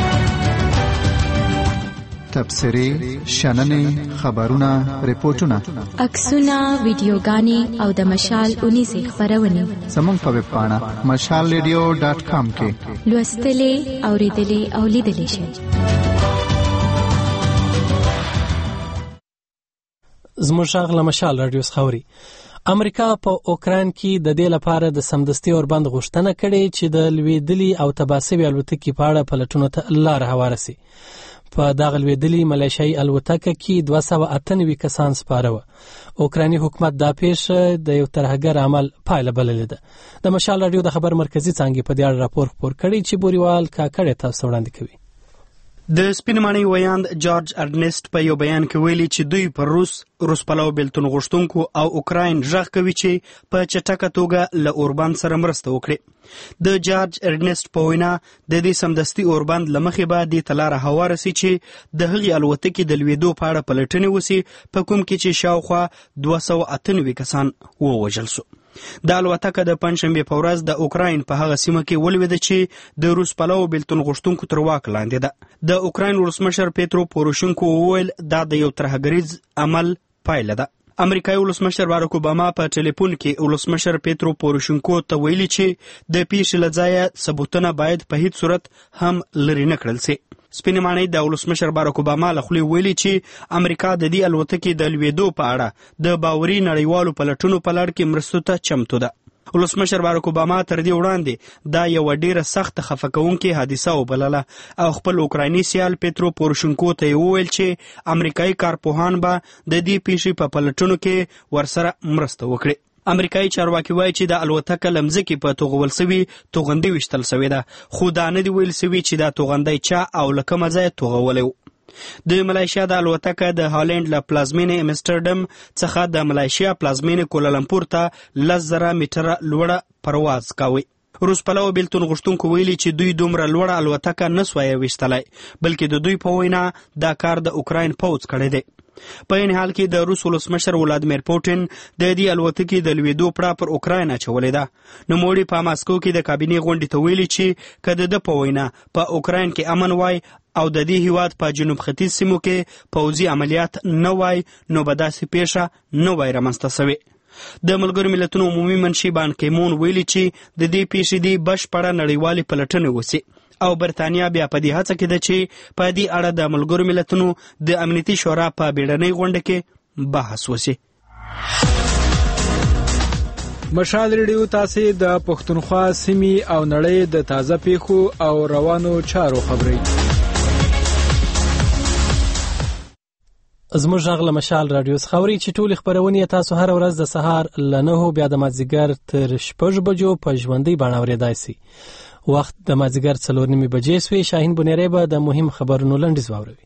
Speaker 16: تبصرې، شننې، خبرونه، ریپورتونه،
Speaker 18: عکسونه، ویډیوګانې او د مشال اونیزې خبرونه
Speaker 16: زموږ په ویب پاڼه مشال ریډیو ډاټ کام کې
Speaker 18: لوستلې، اوریدلې او لیدلې شئ.
Speaker 1: زموږ غږ له مشال رادیو خبري. امریکا په اوکران کې د دې لپاره د سمدستي اوربند غوښتنه کړې چې د لویدلی او تباسوي الوتکې په اړه پلټونو ته لار هواره سي. په دغه لویدلی ملیشیايي الوتکه کې دوه سوه اته نوي کسان سپاره و. اوکراني حکومت دا پیښه د یو ترهګر عمل پایله بللې ده. د مشال رادیو د خبر مرکزی څنګه په دې اړه راپور خپور کړی چې بوريوال کاکړ تاسو وړاندې کوي.
Speaker 19: د سپینمانی ویاند جورج ارنست په یو بیان کې ویلي چې دوی پر روس روس پلاو بیلتون غوښتونکو او اوکراین ژغ کوي چې په چټکه توګه له اوربند سره مرسته وکړي. د جورج ارنست په وینا د دې سمدستي اوربند لمخې به د تلاره هواره سي چې د هغې الوتکې د لویدو په اړه پلټنې وسی په کوم کې چې شاوخوا دوه سوه اته نوي کسان ووژل شو. د الوتکه د پنځشنبه په ورځ د اوکراین په هغه سیمه کې ولویده چې د روس پلاو بیلتون غوښتونکو تر واک لاندې ده. د اوکراین ولسمشر پیترو پوروشنکو وویل دا د یو ترهګریز عمل پایله ده. امریکایي ولسمشر باراک اوباما په ټلیفون کې ولسمشر پیترو پوروشنکو ته ویلي چې د پیښې له ځایه ثبوتونه باید په هیڅ صورت هم لري نه کړل شي. سپینې ماڼۍ د ولسمشر باراک اوباما له خولې ویلي چې امریکا د دې الوتکې د لویدو په اړه د باوري نړیوالو پلټنو په لړ کې مرستو ته چمتو ده. ولسمشر باراک اوباما تر دې وړاندې دا یو ډیره سخت خفه کوونکې حادثه وبلله او خپل اوکرایني سیال پیترو پوروشنکو ته وویل چې امریکایي کارپوهان به د دې پیښې په پلټنو کې ورسره مرسته وکړي. امریکایي چارواکي وایي چې د الوتکه لمځکې په توغول سوي توغندي وشتل سوي ده خو دا نه دی ویل سوي چې دا توغندي چا او له کومه ځایه توغولی و. د ملایشیا د الوتکه د هالند له پلازمینې امستردم څخه د ملایشیا پلازمینې کولالمپور ته لس زره میټره لوړه پرواز کاوه. روس پلو بیلتون غوښتونکو ویلي چې دوی دومره لوړه الوتکه نه سوای ویستلای، بلکې د دوی په وینا دا کار د اوکراین پوځ کړی دی. په این حال کې د روس ولسمشر ولادیمیر پوټین د دې الوتکې د لوېدو پړه پر اوکراین اچولې ده. نوموړي په ماسکو کې د کابینې غونډې ته ویلي چې که د ده په وینا په اوکراین کې امن وای او د دې هیواد په جنوب ختیځ سیمو کې پوځي عملیات نه وای، نو به داسې پیښه نه وای رامنځته سوې. د ملګرو ملتونو عمومي منشي بان کی مون ویلي چې د دې پیښې د بشپړه نړیوالې پلټنې وسي او برتانیا بیا په دې هڅه کې ده چې په دې اړه د ملګرو ملتونو د امنیتي شورا په بیړنۍ غونډه کې بحث وسي.
Speaker 20: مشال ریډیو تاسو د پښتونخوا سیمې او نړۍ د تازه پیښو او روانو چارو خبري.
Speaker 1: زموږ غږ له مشال رادیو څخه اورئ چې ټولې خپرونې تاسو هر ورځ د سهار له نهو بیا د مازدیګر تر شپږ بجو په ژوندۍ بڼه اورېدای شئ. وخت د مازدیګر څلور نیمې بجې سوې. شاهین بنيری به د مهم خبرونو لنډیز واوروي.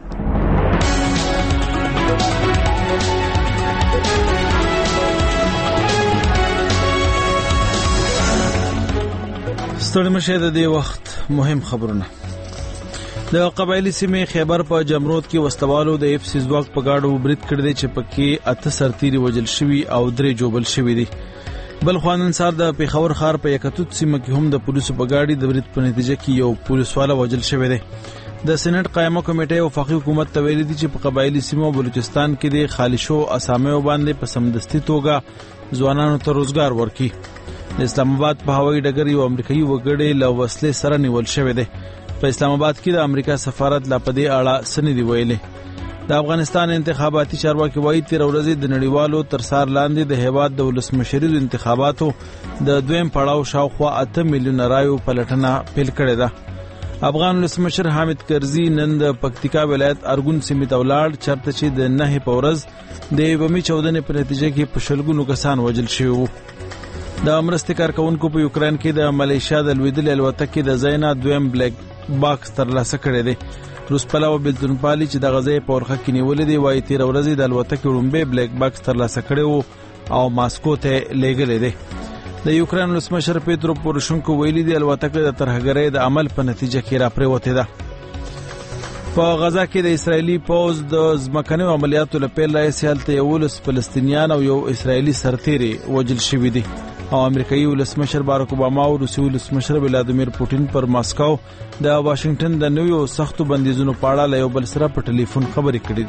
Speaker 2: ستړي مشه د دې وخت مهم خبرونه. د قبایلی سیمې خیبر په جمرود کې وسوالو د اف سی ځواک په گاډو برید کړی دی چې پکې اته سرتیري وجل شوي او درې جوبل شوي دي. بل خوانن سار د پیښور ښار په یکتوت سیمه کې هم د پولیسو په گاډي د برید په نتیجه کې یو پولیسواله وجل شوی دی. د سېنات قائمه کمیټې او وفاقي حکومت ته ویلي دي چې په قبایلی سیمو بلوچستان کې د خالشو اسامیو باندې په سمدستي توګه ځوانانو ته روزګار ورکړي. د اسلام آباد په هوایي ډګر یو امریکایي وګړی له وسلې سره نیول شوی دی. په اسلام آباد کې د امریکا سفارت لا په دې اړه سند دی ویلي. د افغانستان انتخاباتي چارواکي وایي تیر ورځ د نړیوالو ترسار لاندې د هیواد د ولسمشریزو انتخاباتو د دویم پړاو شاوخوا اته میلیون رایو پلټنه پیل کړې ده. افغان ولسمشر حامد کرزي نن د پکتیکا ولایت ارګون سیمې ته ولاړ چرته چې د نه په ورځ د بمي چودنې په نتیجه کې په شلګونو کسان وژل شوي وو. د مرستې کارکونکو په یوکرين کې د ملیشیا د لویدلې الوتکې د زینا دویم بلیک باکس ترلاسه کړی دی. روس پلاو بیلتون پالي چې د غزې په ورخه کې نیولې دی وایي تیر ورځ د الوتکې رومبه بلیک باکس ترلاسه کړی وو او ماسکو ته لیږلی دی. د یوکرين ولسمشر پیترو پوروشنکو ویلي دی الوتکه د ترهګرۍ د عمل په نتیجه کې راپریوتې ده. په غزا کې د اسرایلی پوز د ځمکنیو عملیاتو لپاره لایسي هلته یو لس فلسطینیان او یو اسرایلی سرتیري وژل شوي دي او امریکایي ولسمشر باراک اوباما او روسي ولسمشر ولادیمیر پوټین پر ماسکو د واشنگټن د نویو سختو بندیزونو په اړه له یو بل سره په ټلیفون خبرې کړې.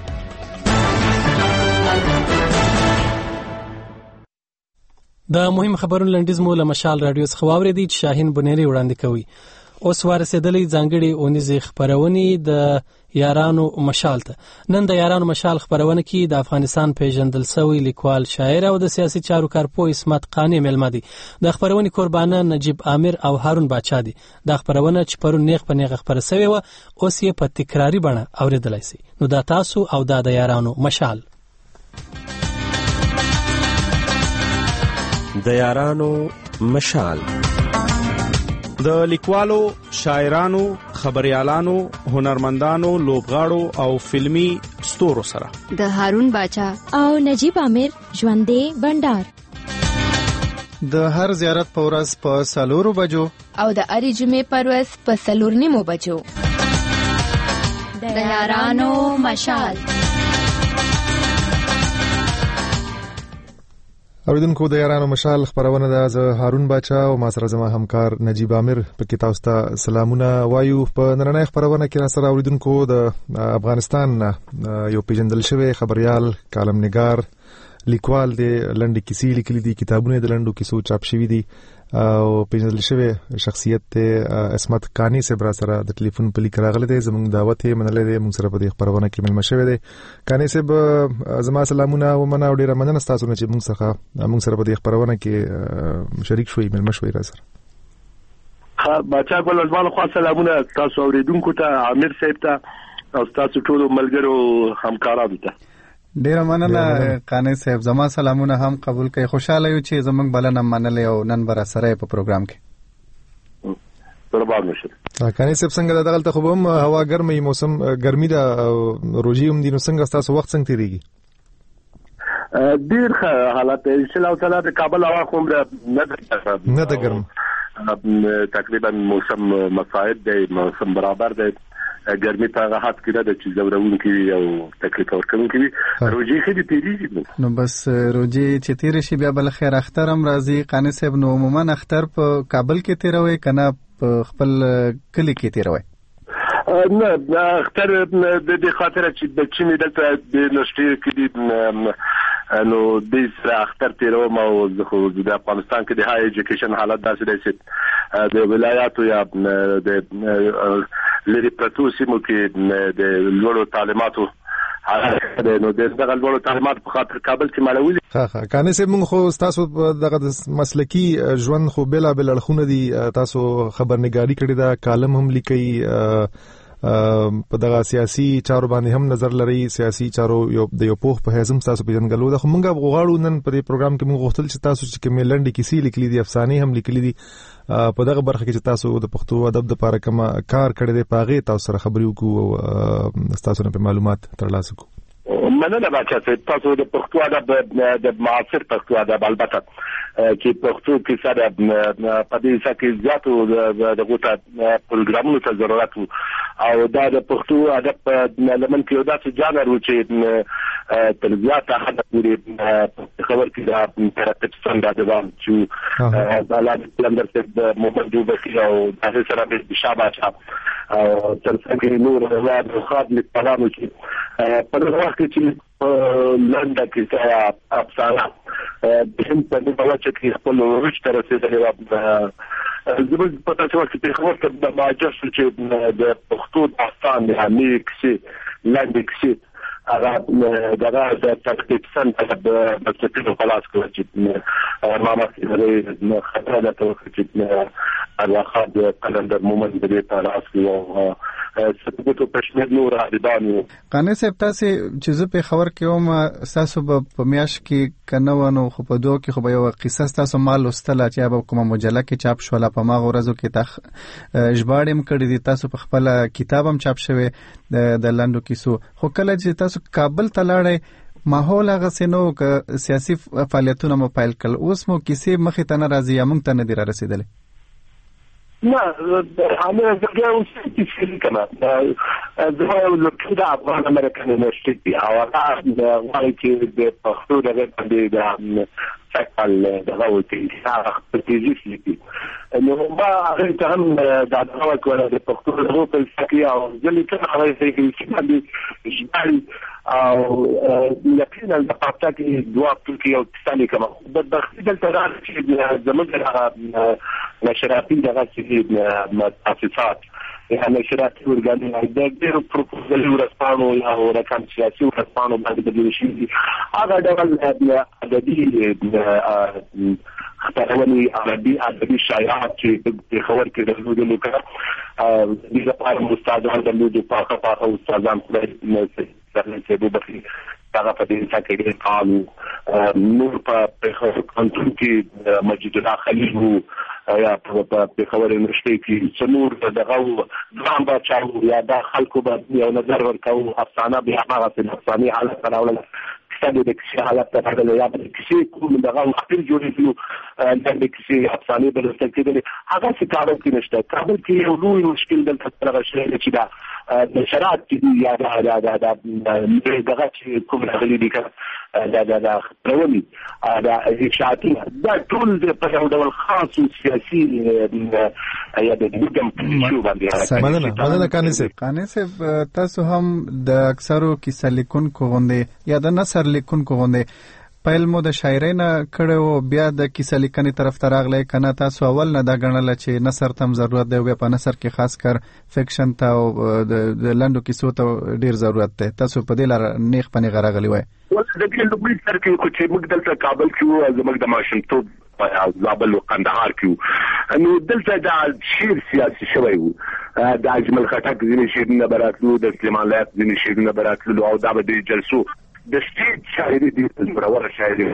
Speaker 2: د مهم خبرونو لنډیز مو له مشال رادیو څخه واورېدی چې شاهین بنيری وړاندې کوي. اوس ورسېدلې ځانګړي اونیزې خبرونه د یارانو مشال ته. نن د یارانو مشال خبرونه کې د افغانستان پیژندل شوی لیکوال، شاعر او د سیاسي چارو کارپوه اسمت قانی ملما دي. د خبرونه قربانه نجیب عامر او هارون باچا دي. د خبرونه چې پرون نیغ په نیغ خبره شوی و اوس یې په تکراری بڼه اوریدلای شي. نو دا تاسو او دا د یارانو مشال.
Speaker 21: د یارانو مشال د لیکوالو، شاعرانو، خبريالانو، هنرمندانو، لوبغاړو او فلمی ستورو سره
Speaker 18: د هارون باچا او نجیب عامر ژوندې بندر
Speaker 16: د هر زیارت په ورځ په سالورو بجو
Speaker 18: او د اړې جمعې په ورځ په سلور نیمو بجو د یارانو مشال.
Speaker 22: اوریدونکو د یارانو مشال خبرونه ده. زه هارون باچا او ما سره زما همکار نجیب عامر په کې تاسو ته سلامونه وایو. په نننۍ خبرونه کې را سره اوریدونکو د افغانستان یو پیژندل شوی خبريال، کالمنګار، لیکوال دی، لنډې کیسې لیکلي دي، کتابونه د لنډو کیسو چاپ شوي دي او پیژندل شوی شخصیت ته اسمت قانی صاحب را سره د ټلیفون په لیک راغلی دی. زموږ دعوت یې منلې دی، موږ سره په دې خبرونه کې ملما شوی دی. قانی صاحب زما سلامونه او مننه او ډیره مننه تاسو نه چې موږ سره موږ سره په دې خبرونه کې شریک شوي، ملما شوي را سره.
Speaker 6: ها بچا ګل ځوان خو سلامونه تاسو اوریدونکو ته، عامر صاحب ته او تاسو ټول ملګرو همکارانو ته.
Speaker 16: ډیره مننه قانی صاحب، زما سلامونه هم قبول کړئ. خوشاله یو چې زموږ بلنه منلې او نن بر سره په پروګرام کې.
Speaker 6: قربان مشه.
Speaker 22: کاني سب څنګه دغلته خو هم هوا ګرمي موسم ګرمي دا روجي هم دي نو څنګه تاسو وخت څنګه تیریږي؟
Speaker 6: ډیر ښه حالت ان شاء الله تعالی د کابل هوا خو نه ده
Speaker 22: نه ده ګرم
Speaker 6: تقریبا موسم مساعد دی موسم برابر دی ګرمي ته راحت کړه د چې زورون کې او تکلیف ورکون کې روجي خې تیریږي
Speaker 16: نو بس روجي چې تیر شي بیا بل خیر اختر هم راځي قانع صاحب نو عموما اختر په کابل کې تیروي کنه په خپل کلی کې تیروي؟
Speaker 6: نه اختر د دې خاطر چې د چینی دلته د نشټي کې دي نو د سره اختر تیروم او د افغانستان کې د های ایجوکیشن حالت داسې دی چې د ولایاتو یا د لری پروتو سیمو کې د لوړو تعلیماتو حالت نو د دغه لوړو تعلیمات په خاطر کابل کې مالوي.
Speaker 22: ها ها کانه سه موږ خو تاسو دغه مسلکی ژوند خو بلا بل اړخونه دي تاسو خبرنګاری کړی دا کالم هم لیکي په دغه سیاسي چارو باندې هم نظر لري سیاسي چارو یو د یو پوښ په هیڅم تاسو پیژنګلو دا خو موږ غواړو نن په دې پروګرام کې موږ غوښتل چې تاسو چې کومې لنډې کیسې لیکلي دي افسانې هم لیکلي دي په دغه برخه کې چې تاسو د پښتو ادب لپاره کوم کار کړی دی په هغه تاسو سره خبرې وکړو او تاسو نه معلومات ترلاسه کړو.
Speaker 6: مننه بچا تاسو د پښتو ادب د معاصر پښتو ادب البته چې پښتو کې سره په دې کې زیاتو د غوټه پروګرامونو ته ضرورت او دا د پښتو ادب لمن کې دا چې جانر و چې تر زیاته حد پورې خبر کې دا ترتیب څنګه دا چې دا لا لندر څخه محمد دوبخي او د سره د شابه او تر څنګه نور رواد او خاد لیکوالانو چې په دغه وخت کې لنډه کې افسانه د هند په دې ډول چې خپل ورچ تر رسیدلې و زموږ په تاسو وخت کې خبر کړم د ماجر چې د پښتو داستان د امیک سي لنډه کې هغه دغه د تکتیک څنګه د مستقیم خلاص کړ چې ماما کې خطر ده چې الواخد کلندر مومن د دې په لاس کې او ستګو پښمن نور عادبانو
Speaker 16: قانع صاحب تاسو چې زه په خبر کې وم تاسو په میاش کې کنه ونه خو په دوه کې خو به یو قصه تاسو مال واستله چې به کومه مجله کې چاپ شوله په ما غورزو کې تخ ژباړم کړی دي تاسو په خپل کتاب هم چاپ شوی د لاندو کیسو خو کله چې تاسو کابل ته لاړئ ماحول هغه سينو ک سیاسي فعالیتونه مو پایل کړل اوس مو کیسې مخې ته نه راځي یا موږ ته نه دی را رسیدلې؟
Speaker 6: نه انا زګه اوس چې کله دا لکه دا افغان امریکن یونیورسيټي او هغه وایي چې د پښتو دغه باندې د فکل دغه وتی هغه تیزیس لیکي نو ما هغه ته هم دا دغه کوله د پښتو دغه په فکر او ځلې ته هغه چې باندې ژباړي او یقینا د پاتہ کې دوه ټکي او ثاني کما د بخښ دلته راځي زموږ هغه نشراتي دغه چې مؤسسات يعني نشرات ورګانې د ډېرو پروپوزل ورسپانو او رقم سیاسي ورسپانو باندې د شي هغه ډول ادبي خبرونی عربي ادبي شایعات چې خبر کې درلودل وکړه د لپاره استادان درلودل پاکه پاکه استادان خدای چې د بخي هغه په دې کې ډېر قانون نور په کنټرول کې مجید الله خلیل یا په خبرې نشته کې څنور دغه ځان بچاو یا د خلکو باندې یو نظر ورکاو افسانه به هغه په افسانه حالت راول ستاسو د کیسې حالت راغلی یا د کیسې کوم دغه خپل جوړېږي د کیسې افسانه بل څه کېدل هغه څه کارو کې نشته کابل کې یو لوی مشکل دلته راغلی چې دا د شرایط کې یا دا دا دا دغه چې کوم راغلي دي دا دا دا پرونی دا اشاعتي دا ټول په یو ډول خاص سیاسي یا د ګم شو باندې
Speaker 22: مننه مننه کاني صاحب
Speaker 16: کاني صاحب تاسو هم د اکثرو کیسه لیکونکو غونډې یا د نثر لیکونکو غونډې پایل مو د شاعرۍ نه کړو بیا د کیسه لیکنې طرف ته راغلی کنه تاسو اول نه دا غنل چې نثر تم ضرورت دی او په نثر کې خاص کر فکشن ته او د لندو کیسو ته ډیر ضرورت دی تاسو په دې لار نیخ پنی غراغلی وای
Speaker 6: ول د دې لومړي سر کې چې موږ دلته کابل کې زموږ د ماشومتوب زابل او قندهار کې نو دلته د شیر سیاسي شوی وو د اجمل خټک ځینې شیرونه براتلو د سلیمان لایق ځینې شیرونه براتلو او دا به د جلسو د سټیج شاعري دي د زړور شاعري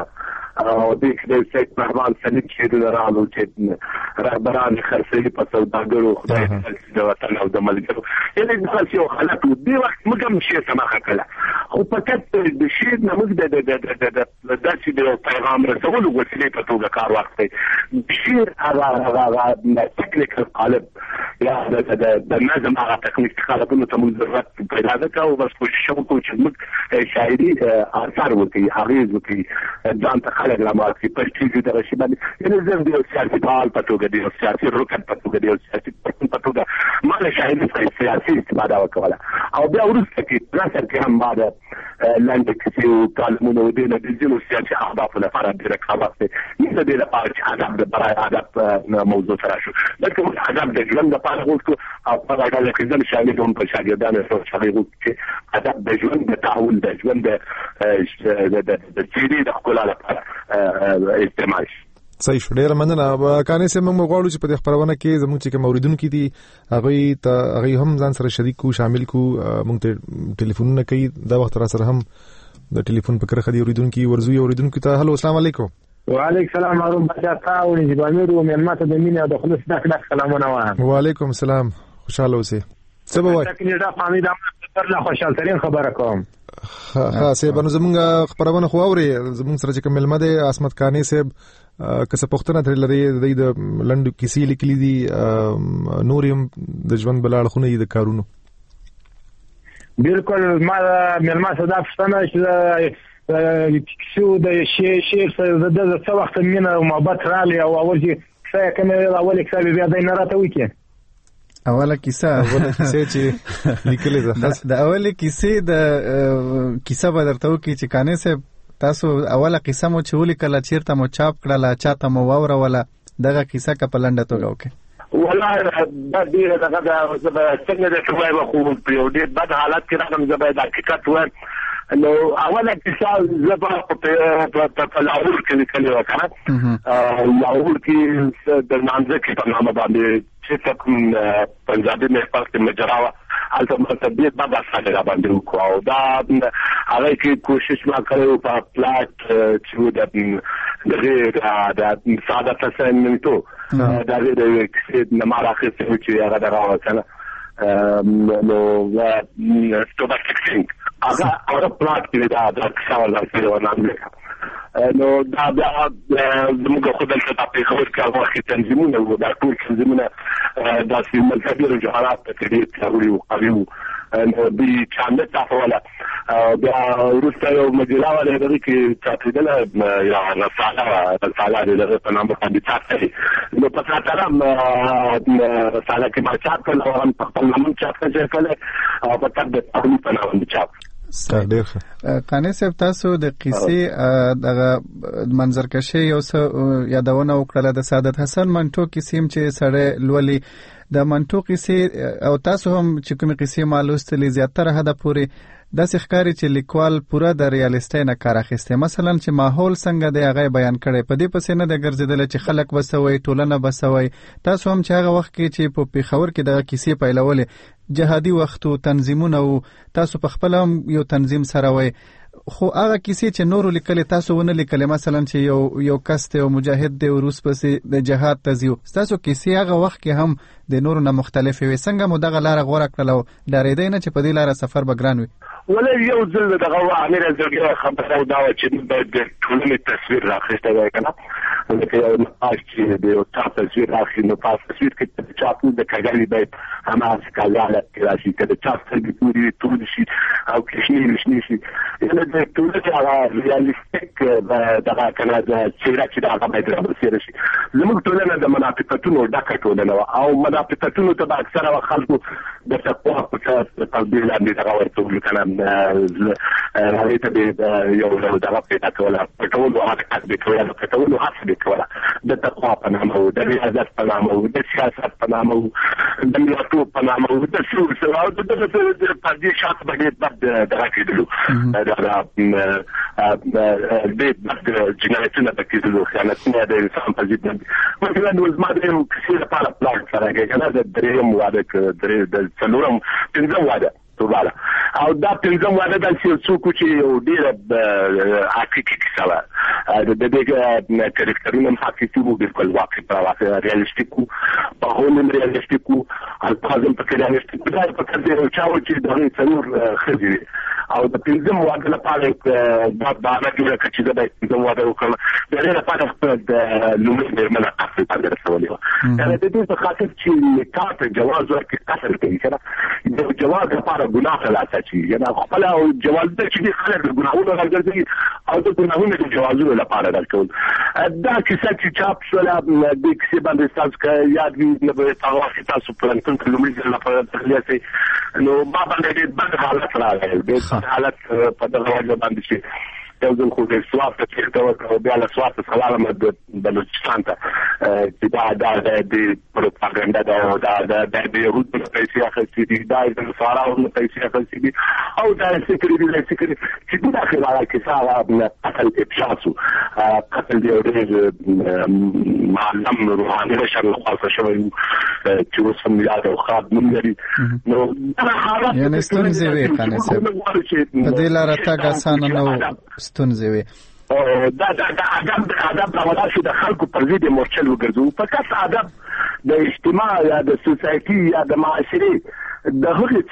Speaker 6: او د سید رحمان سلیم چې د رالو چې رهبران خرڅي په سوداګرو خدای دې د وطن او د ملګرو یعنی د یو حالت دی وخت موږ هم شي سماخه کړه خو فقط د شي نه موږ د د د د داسې د پیغام رسولو وسیله په توګه کار واخلي شیر هغه هغه تکنیکل قالب یا د د نظم هغه تکنیک قالبونو ته موږ ضرورت پیدا کړو او بس کوشش وکړو چې موږ شاعري اثر وکړي اغیز وکړي ځان ته خلک رامات کړي په چې د رشي باندې یعنی زم د سیاسي فعال په توګه د سیاسي رکن په توګه د سیاسي پرسن په توګه مال شاعري په سیاسي استفاده وکړه او بیا وروسته کې راسل کې هم بعد لاندې کې یو کلمونه ودی نه د ځینو سیاسي اهدافو لپاره د رقابت نه د لپاره چې ادب د برای ادب موضوع سره شو بلکې موږ ادب د ژوند لپاره غوښتو او په هغه ډول کې ځل شامل هم په شاګردانو سره شامل چې ادب د ژوند د تعامل د ژوند د د چيري د خپل لپاره استعمال شي.
Speaker 22: صحیح شو. ډیر مننه. کانه سه موږ غواړو چې په دې خبرونه کې زموږ چې موریدونکو دي هغه ته هغه هم ځان سره شریک کو شامل کو موږ ته ټلیفونونه کوي دا وخت را سره هم د ټلیفون په کرخه دی اوریدونکو ورزوي اوریدونکو ته هلو السلام علیکم.
Speaker 5: وعلیکم السلام ورحمۃ الله تعالی او نجبامیر او مېلمه د مینه او د خلص دک دک سلامونه وایم.
Speaker 22: وعلیکم السلام خوشاله اوسئ. څه به وای
Speaker 5: تکنیک دا فامیل دا له خوشاله ترين خبره کوم.
Speaker 22: ها سه بنو زمونږ خبرونه خو اوري زمونږ سره چې کوم ملمه ده اسمت کانی صاحب کسه پښتنه تر لري د لندو کیسې لیکلي دي نوریم د ژوند بلاړ خونه د کارونو
Speaker 5: بالکل ما ملمه صدا پښتنه چې کیسو د شی شی د څه وخت مینه او محبت رالي او اول چې څه کومه اول کتاب بیا د نه راته وکي
Speaker 22: اوله کیسه اوله کیسه چې لیکلې ده
Speaker 16: د اوله کیسه د کیسه به درته وکي چې کانه صاحب تاسو اوله کیسه مو چې ولیکله چیرته مو چاپ کړله چاته مو واوره ولا دغه کیسه کا پلنډه توګه وکي
Speaker 6: والله دا ډیره دغه د څنګه د توای خو په یو ډیر بد حالت کې راغلم زبې د حقیقت وای نو اوله کیسه زبا په لاهور کې لیکلې و کنه لاهور کې د نامزد کې په نامه باندې چې کوم پنجابي محفل کې مجراوه البته مرتبه بعد اصله را باندې وکړو او دا هغه کې کوشش ما کړو په پلاټ چې د دغه د ساده تسنیتو دا د کیسې نه ماراخه چې هغه دغه کنه نو ستوبا فکسینګ هغه هغه پلاټ کې دا د څاور لاسه ونامه نو دا بیا زموږ خو دلته په خبر کې هغه وخت تنظیمونه او دا ټول تنظیمونه د سیمه کبیر جهارات ته دې تاوري او قوي نو به چانه تاسو ولا بیا ورسته یو مجله ولا دغه کې چاپیدل یا رساله رساله دغه په نامه باندې چاپي نو په تاسو رساله کې ما چاپ کړل او هم په خپل نوم چاپ کړل او په تاسو د خپل په نوم چاپ
Speaker 16: قانع صاحب تاسو د قصې د منظرکشي یو څه یادونه وکړه د سعادت حسن منټو کیسې چې سړی لولي د منټو کیسې او تاسو هم چې کومې قصې مالوستلې زیاتره حد پورې داسې ښکاري چې لیکوال پوره د ریالستۍ نه کار اخیستی مثلا چې ماحول څنګه دی هغه بیان کړی په دې پسې نه د ګرځېدل چې خلک بسوي ټولنه بسوي تاسو هم چې هغه وخت کې چې په پیښور کې دغه کیسې پیلولې جهادي وختو تنظیمونه او تاسو په خپل هم یو تنظیم سره وای خو هغه کیسې چې نور لیکل تاسو ونه لیکل مثلا چې یو یو کس ته مجاهد دی روس پسې د جهاد تزیو تاسو کیسې هغه وخت کې هم د نور نه مختلفې وي څنګه مو دغه لار غوړه کړلو ډارېدای نه چې په دې لار سفر بګران وي
Speaker 6: ولا یو ځل دغه امیر زرګي خبره دا و چې د ټولنې تصویر راخسته وای کنه لکه یو نقاش چې د یو چاپ تصویر راخي نو په تصویر کې د چاپو د کګالي بیت هم از کاله کې راشي چې د چاپ څخه پوری ټول شي او کښنی نشي شي یله د ټولنې هغه ریالستیک دغه کنه د چیرې چې دا باید راوځي شي زموږ ټولنه د منافقتونو ډکه ټولنه او منافقتونو ته اکثره خلکو د تقوا په تطبیق باندې دغه ورته کنه هغه ته یو یو دغه پیدا کوله په ټولو هغه د کوله په ټولو هڅه کوله د تقوا په نامه او د ریاضت په نامه او د سیاست په نامه او د ملاتړ په نامه او د څو څو او د د پردي شات باندې د دغه کېدلو دا د د جنایتونو د کېدلو خیانتونه د انسان په ضد باندې مثلا نو زماده یو کثیر په پلاټ سره کې کنه د دریم واده د څلورم پنځم واده والا او دا پنځم واده د څوک چې یو ډېر حقیقي کیسه وه د دې کرکټرونه هم حقیقي وو بالکل واقع په واقع ریالستیک وو په هغوی ریالستیک وو الفاظ هم پکې ریالستیک وو دا فقط د یو چا و چې د هغې څلور ښځې او د پنځم واده لپاره دا بهانه جوړه کړه چې زه باید پنځم واده وکړم د هغې لپاره خپله د لومړۍ مېرمنه قتل باندې رسولې وه یعنې د دې په خاطر چې نکاح ته جواز ورکړي قتل کوي که نه د جواز لپاره ګناه ته لاس اچوي یعنې خپله جوازونه چې دي خلک د ګناهونو راګرځوي او د ګناهونو د جوازونو لپاره درکول دا کیسه چې چاپ شوله دې کیسې باندې ستاسو که یاد وي نو به هغه وخت تاسو پوهنتون ته لومړي ځل لپاره تللی سئ نو ما باندې ډېر بد حالت راغی ډېر بد حالت په دغه وجه باندې چې یو ځل خو د سوات ته تېښته وکړه او بیا له سوات څخه لاړم د بلوچستان ته چې دا دا د پروپاګنډا ده او دا د بیروت نه پیسې اخیستې دي دا د نصاراو نه پیسې اخیستې دي او دا فکري دي فکري چې په داخل هغه کیسه هغه قتل افشا شو قتل دی ډېر معلم روحاني بشر خاصه شوی چې اوس هم یاد او خواب نه لري نو دا حالت
Speaker 16: یعنې ستونزې وې قانع صاحب په دې لاره تګ اسانه نه و ستونزې وې
Speaker 6: دا دا د ادب د ادب راولا شو د خلکو پر ضد مورچل وګرځو فقط ادب د اجتماع یا د سوسایټي یا د معاشرې د هغې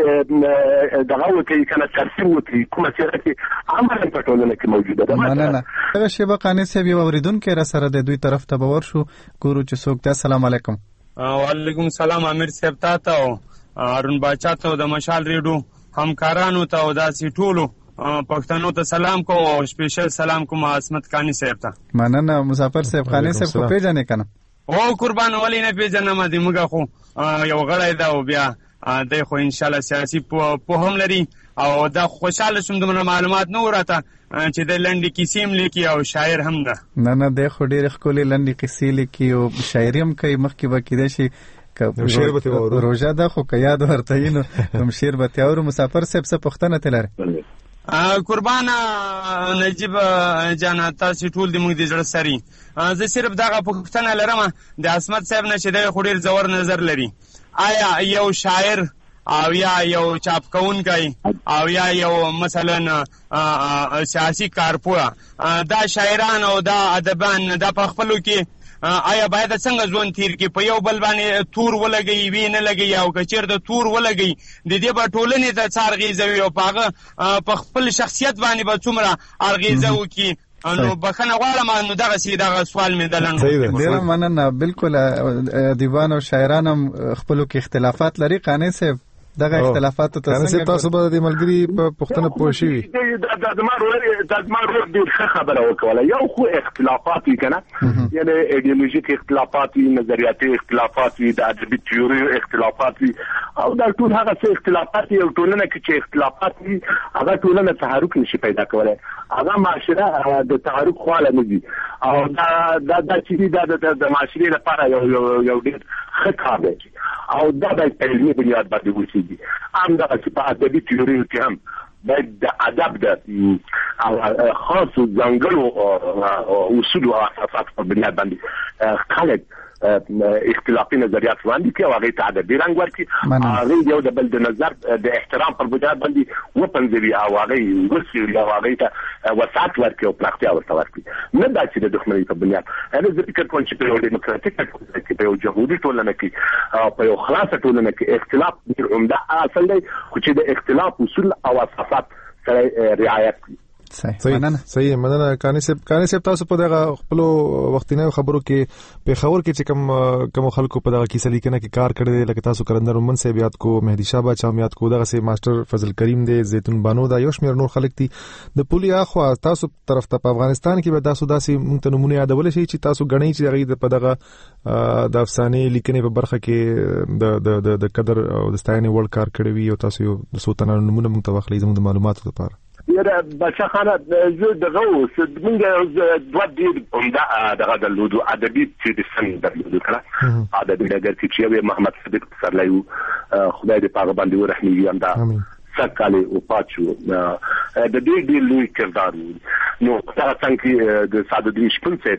Speaker 6: څېرې دغه وکړي که نه ترسیم وکړي کومه څېره چې عملاً په ټولنه کې موجوده ده
Speaker 16: مننه دغه شیبه قانع صاحب یو اورېدونکی را سره د دوی طرف ته به ورشو ګورو چې څوک دی السلام علیکم
Speaker 4: وعلیکم السلام امیر صاحب تا ته او هارون باچا ته د مشال ریډیو همکارانو ته او داسې ټولو پښتنو ته سلام کوم او سپیشل سلام کوم عصمت قانی صاحب ته
Speaker 16: مننه مسافر صاحب قانی صاحب خو پیژنې کنه
Speaker 4: او قربان ولې نه پیژنم دې موږ خو یو غړی دا او بیا د خو ان شاء الله سیاسي په هم لري او دا خوشاله شوم د معلومات نه وراته چې د لنډي کیسې هم لیکي او شاعر هم ده
Speaker 16: نه نه د خو ډېر ښکلې لنډي کیسې لیکي او شاعري هم کوي مخکې به کېدای شي شعر به تیورو روژه ده خو که یاد ورته وي نو کوم شعر به تیورو مسافر صاحب څه پوښتنه ترې لرئ
Speaker 4: قربانه نجیب جانه تاسې ټول د موږ د زړه سري زه صرف دغه پوښتنه لرم د عصمت صاحب نه چې دی خو ډېر زور نظر لري آیا یو شاعر او یا یو چاپ کوونکی او یا یو مثلا سیاسي کارپوه دا شاعران او دا ادبان دا په خپلو کې آیا باید څنګه ژوند تیر کې په یو بل باندې تور ولګي وی نه لګي او که چیرته تور ولګي د دې په ټولنې ته څه اغېزه او په هغه په خپل شخصیت باندې به څومره اغېزه وکړي نو بخښنه غواړم نو دغسې دغه سوال مې د لنډ
Speaker 16: ډېره مننه بالکل ادیبان او شاعران هم خپلو کې اختلافات لري قانع صاحب دغه اختلافاتو ته څنګه
Speaker 22: تاسو به د ملګري په پوښتنه پوه شئ
Speaker 6: دا زما ورور دا زما ورور ډېر ښه خبره وکړله یو خو اختلافات وي که نه یعنې ایډیولوژیک اختلافات وي نظریاتي اختلافات وي د ادبي تیوریو اختلافات وي او دا ټول هغه څه اختلافات یو ټولنه کې چې اختلافات وي هغه ټولنه تحرک نشي پیدا کولی هغه معاشره د تحرک خواله نه دي او دا دا چې دي دا د معاشرې لپاره یو یو ډېر ښه کار دی او دا باید په علمي بنیاد باندې وشي همدغه چې په ادبي تیوریو کې هم باید د ادب د خاصو ځانګړو اصولو او اساساتو په بنیاد باندې خلک اختلافي نظریات وړاندې کړي او هغې ته ادبي رنګ ورکړي هغې یو د بل د نظر د احترام پر بنیاد باندې وپنځوي او هغې وڅېړي او هغې ته وسعت ورکړي او پراختیا ورته ورکړي نه دا چې د دښمنۍ په بنیاد یعنې زه فکر کوم چې په یو ډیموکراتیکه ټولنه کې په یو جمهوري ټولنه کې او په یو خلاصه ټولنه کې اختلاف ډېر عمده اصل دی خو چې د اختلاف اصول او اساسات سره رعایت کړي
Speaker 22: صحیح صحیح مننه قانی صاحب قانی صاحب تاسو په دغه خپل وختینه خبرو کې په خبر کې چې کوم کوم خلکو په دغه کیسه لیکنه کې کار کړی دی لکه تاسو کرندر مومن صاحب یاد کو مهدی شاه باچا یاد کو دغه سي ماستر فضل کریم دی زیتون بانو دا یو شمیر نور خلک دي د پولی اخوا تاسو طرف ته په افغانستان کې به تاسو داسې مونږ ته نمونه یادول شي چې تاسو غنئ چې هغه په دغه د افسانه لیکنې په برخه کې د د د قدر او د ستاینې وړ کار کړی وي او تاسو یو سوتنه نمونه مونږ ته واخلئ زموږ د معلوماتو لپاره
Speaker 6: یاره بچا خانه زه دغه اوس موږ دوه ډېر عمده دغه درلودو ادبي چې سن درلودو کړه ادبي ډګر کې چې محمد صدیق پسرلی و خدای دې په هغه باندې ورحمېږي همدا سږ کال یې وفات شو د دې ډېر لوی کردار و نو هغه څنګه د سعدالدین شپون صاحب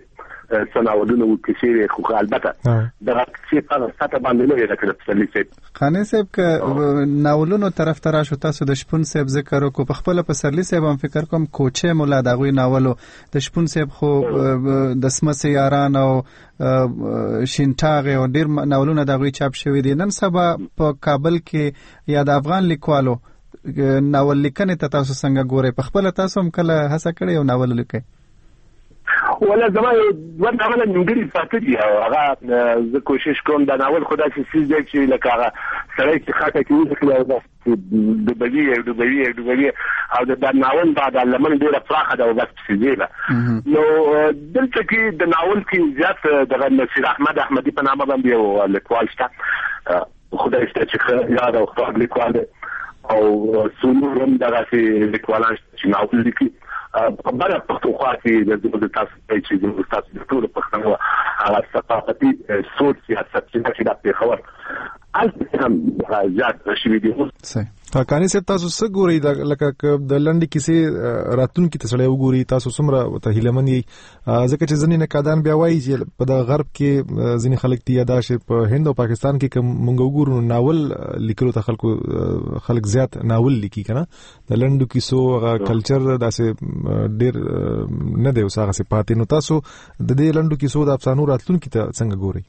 Speaker 6: سناولونه وکړي خو البته دا چې په ساته باندې نه راکړل پسلی صاحب
Speaker 16: خانه صاحب ک ناولونو طرف ترا شو تاسو د شپون صاحب ذکر کو په خپل پسرلی صاحب هم فکر کوم کوچه مولا دغه ناولو د شپون صاحب خو د سمسه یاران او شینټاغه او ډیر ناولونه دغه چاپ شوی دي نن سبا په کابل کې یا د افغان لیکوالو ناول لیکنه ته تاسو څنګه ګورئ په خپل تاسو هم کله هڅه کړې او ناول لیکئ
Speaker 6: ولا زما ور ناول نیمګړي پاتې دي هغه زه کوشش کوم دا ناول خدای چې سیز دی چې لکه هغه سړی چې خاطر کې وځي او د بلی د بلی د بلی او د ناول بعد لمن ډیره فراخه ده او بس سیزه نو دلته کې د ناول کې زیات د نصیر احمد احمدی په نامه باندې یو لیکوال شته خدای ستاسو چې یاد او خپل لیکوال او سونورم دغه چې لیکوالان چې ناول لیکي په بل پښتونخوا کې د دغه تاسو چې د تاسو د ټول پښتنو هغه ثقافتي سوچ سیاست چې د پیښور البته هم زیات شوی دی
Speaker 22: صحیح کاني صاحب تاسو څه ګورئ لکه د لنډي کیسې راتون کې تسړی وګوري تاسو څومره ته هیلمن یې ځکه چې ځنې نقادان بیا وایي چې په د غرب کې ځینې خلک تی یاده شي په هند او پاکستان کې کوم مونږ وګورو ناول لیکلو ته خلکو خلک زیات ناول لیکي کنه د لنډو کیسو کلچر داسې ډیر نه دی اوس هغه پاتې نو تاسو د دې لنډو کیسو د افسانو راتلون کې ته څنګه ګورئ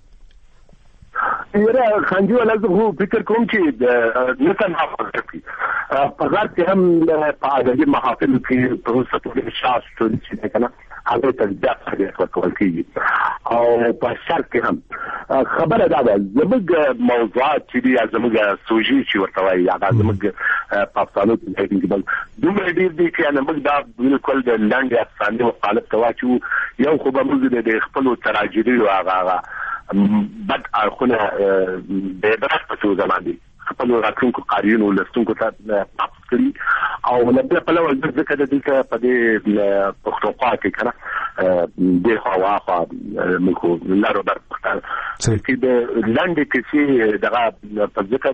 Speaker 6: یره خنجي ولا زه فکر کوم چې نه تنها پکې په غار کې هم په اړه محافل کې په ستوري شاس ټول چې کنه هغه ته د ځای ورکول کیږي او په شرق کې هم خبره دا ده زموږ موضوعات چې دي زموږ سوژي چې ورته وایي هغه زموږ په افسانو کې دي دومره ډیر دي چې نه موږ دا بالکل د لاندې افسانې مخالف تواچو یو خو به موږ د خپل تراجیدي او هغه بد اخونه به درس په څو زمان دي خپل راتلونکو قاریونو لستونکو ته پاپ کړی او لکه په لور د ذکر د دې په دې پښتونخوا کې کنه د هوا خوا موږ لارو در پښتون چې د لاندې کې دغه په ذکر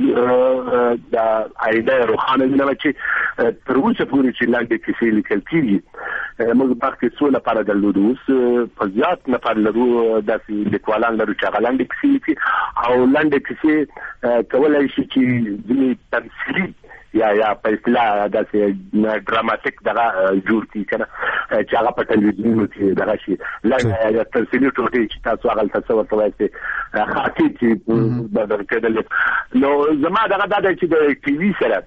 Speaker 6: دغه د ایده روحانه نه چې تر اوسه پورې چې لاندې کې لیکل کیږي موږ باندې څو لپاره د لودوس په ځات نه پر لرو د لیکوالان لرو چې غلاندې کې او لاندې کې کولای شي چې د تمثيلي یا یا په اصطلاح داسې ډراماتیک دغه جوړ کی کنه چې هغه په ټلویزیون کې دغه شي لا تمثيلي ټوټې چې تاسو هغه تصور کوئ چې خاطی چې د کېدل نو زما دغه د چې د ټي وي سره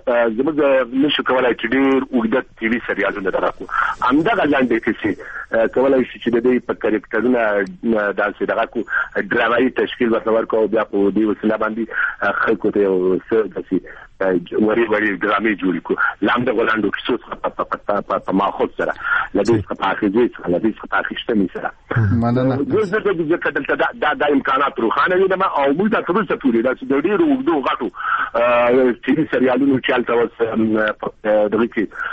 Speaker 6: زموږ نشو کولای چې ډېر وګړه ټي وي سریالونه درکو همدغه لاندې کې کولای شي چې د دې په کریکټرونه داسې دغه کو ډرامایي تشکیل ورکو بیا په دې وسیله باندې خلکو ته څه داسې وری وری ډرامې جوړ کو لاندې غلاندو کیسو څخه په په ماخذ سره لدې څخه په اخیزه څخه لدې څخه په اخیشته می سره
Speaker 16: مننه
Speaker 6: زه د دې کډل دا د امکانات روخانه دي ما او موږ ته تر څه پوری دا چې ډېر وګړو غاټو چې سریالونو چالت اوس دغه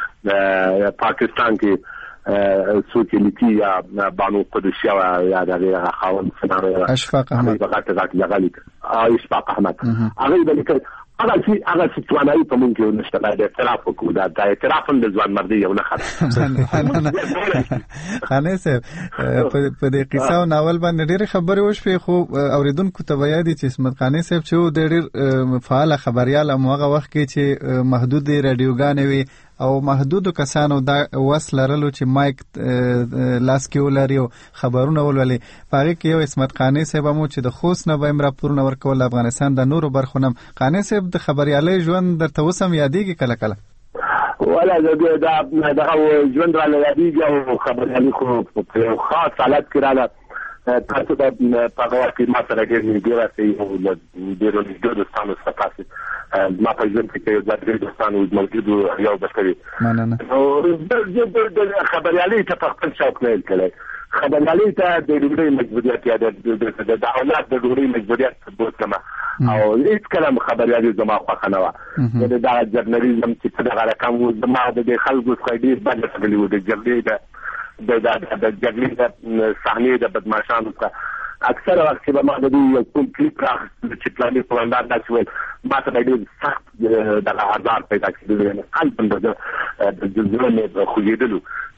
Speaker 6: کې پاکستان کې سوچلیتی یا بانو قدسیه یا دغه خاون سنارو
Speaker 16: اشفاق احمد
Speaker 6: غاټ غاټ لغلیک اشفاق احمد هغه د لیکل هغه چې هغه چې توانایي په مونږ کې نشته دا اعتراف وکړو دا د اعتراف د ځوان مردي یو نه خاطر
Speaker 16: خانه صاحب په دې قصه او ناول باندې ډېر خبرې وشوي خو اوریدونکو ته وایي چې اسمت خانه صاحب چې ډېر فعال خبريال هم هغه وخت کې چې محدود رادیوګانې وي او محدودو کسانو دا وس لرلو چې مایک لاس کې ولري او خبرونه ولولي پاره کې یو اسمت خانه صاحب مو چې د خوست نه به راپورونه ورکول افغانستان د نورو برخونم خانه صاحب د خبريالي ژوند درته وسم یادېږي کله کله
Speaker 6: ولا دا دا ژوند را یادېږي او خبريالي خو په خاص حالت کې رااله تاسو د پاګوا کې ما سره کې نیګه راځي او د ډیرو ډیرو ستانو څخه ما په ځین کې د ډیرو ستانو موجود یو بشري
Speaker 16: مننه
Speaker 6: او د خبريالي ته په خپل شوق نه کړي خبريالي ته د ډیرو مجبوریت یا د د اولاد د ډیرو مجبوریت ثبوت کما او هیڅ کلام خبريالي زما خو خنوا د دا جرنالیزم چې دا رقم زما د خلکو څخه ډیر باندې تغلی و د جګړې د د د د جګړې د صحنې د بدمعشانو څخه اکثر وخت چې ما د یو کوم کلیپ راغ چې پلانې په انداز داسې ویل ما ته ډېر سخت د هزار پیدا کېدل نه قلب د د ځلونه خوځېدلو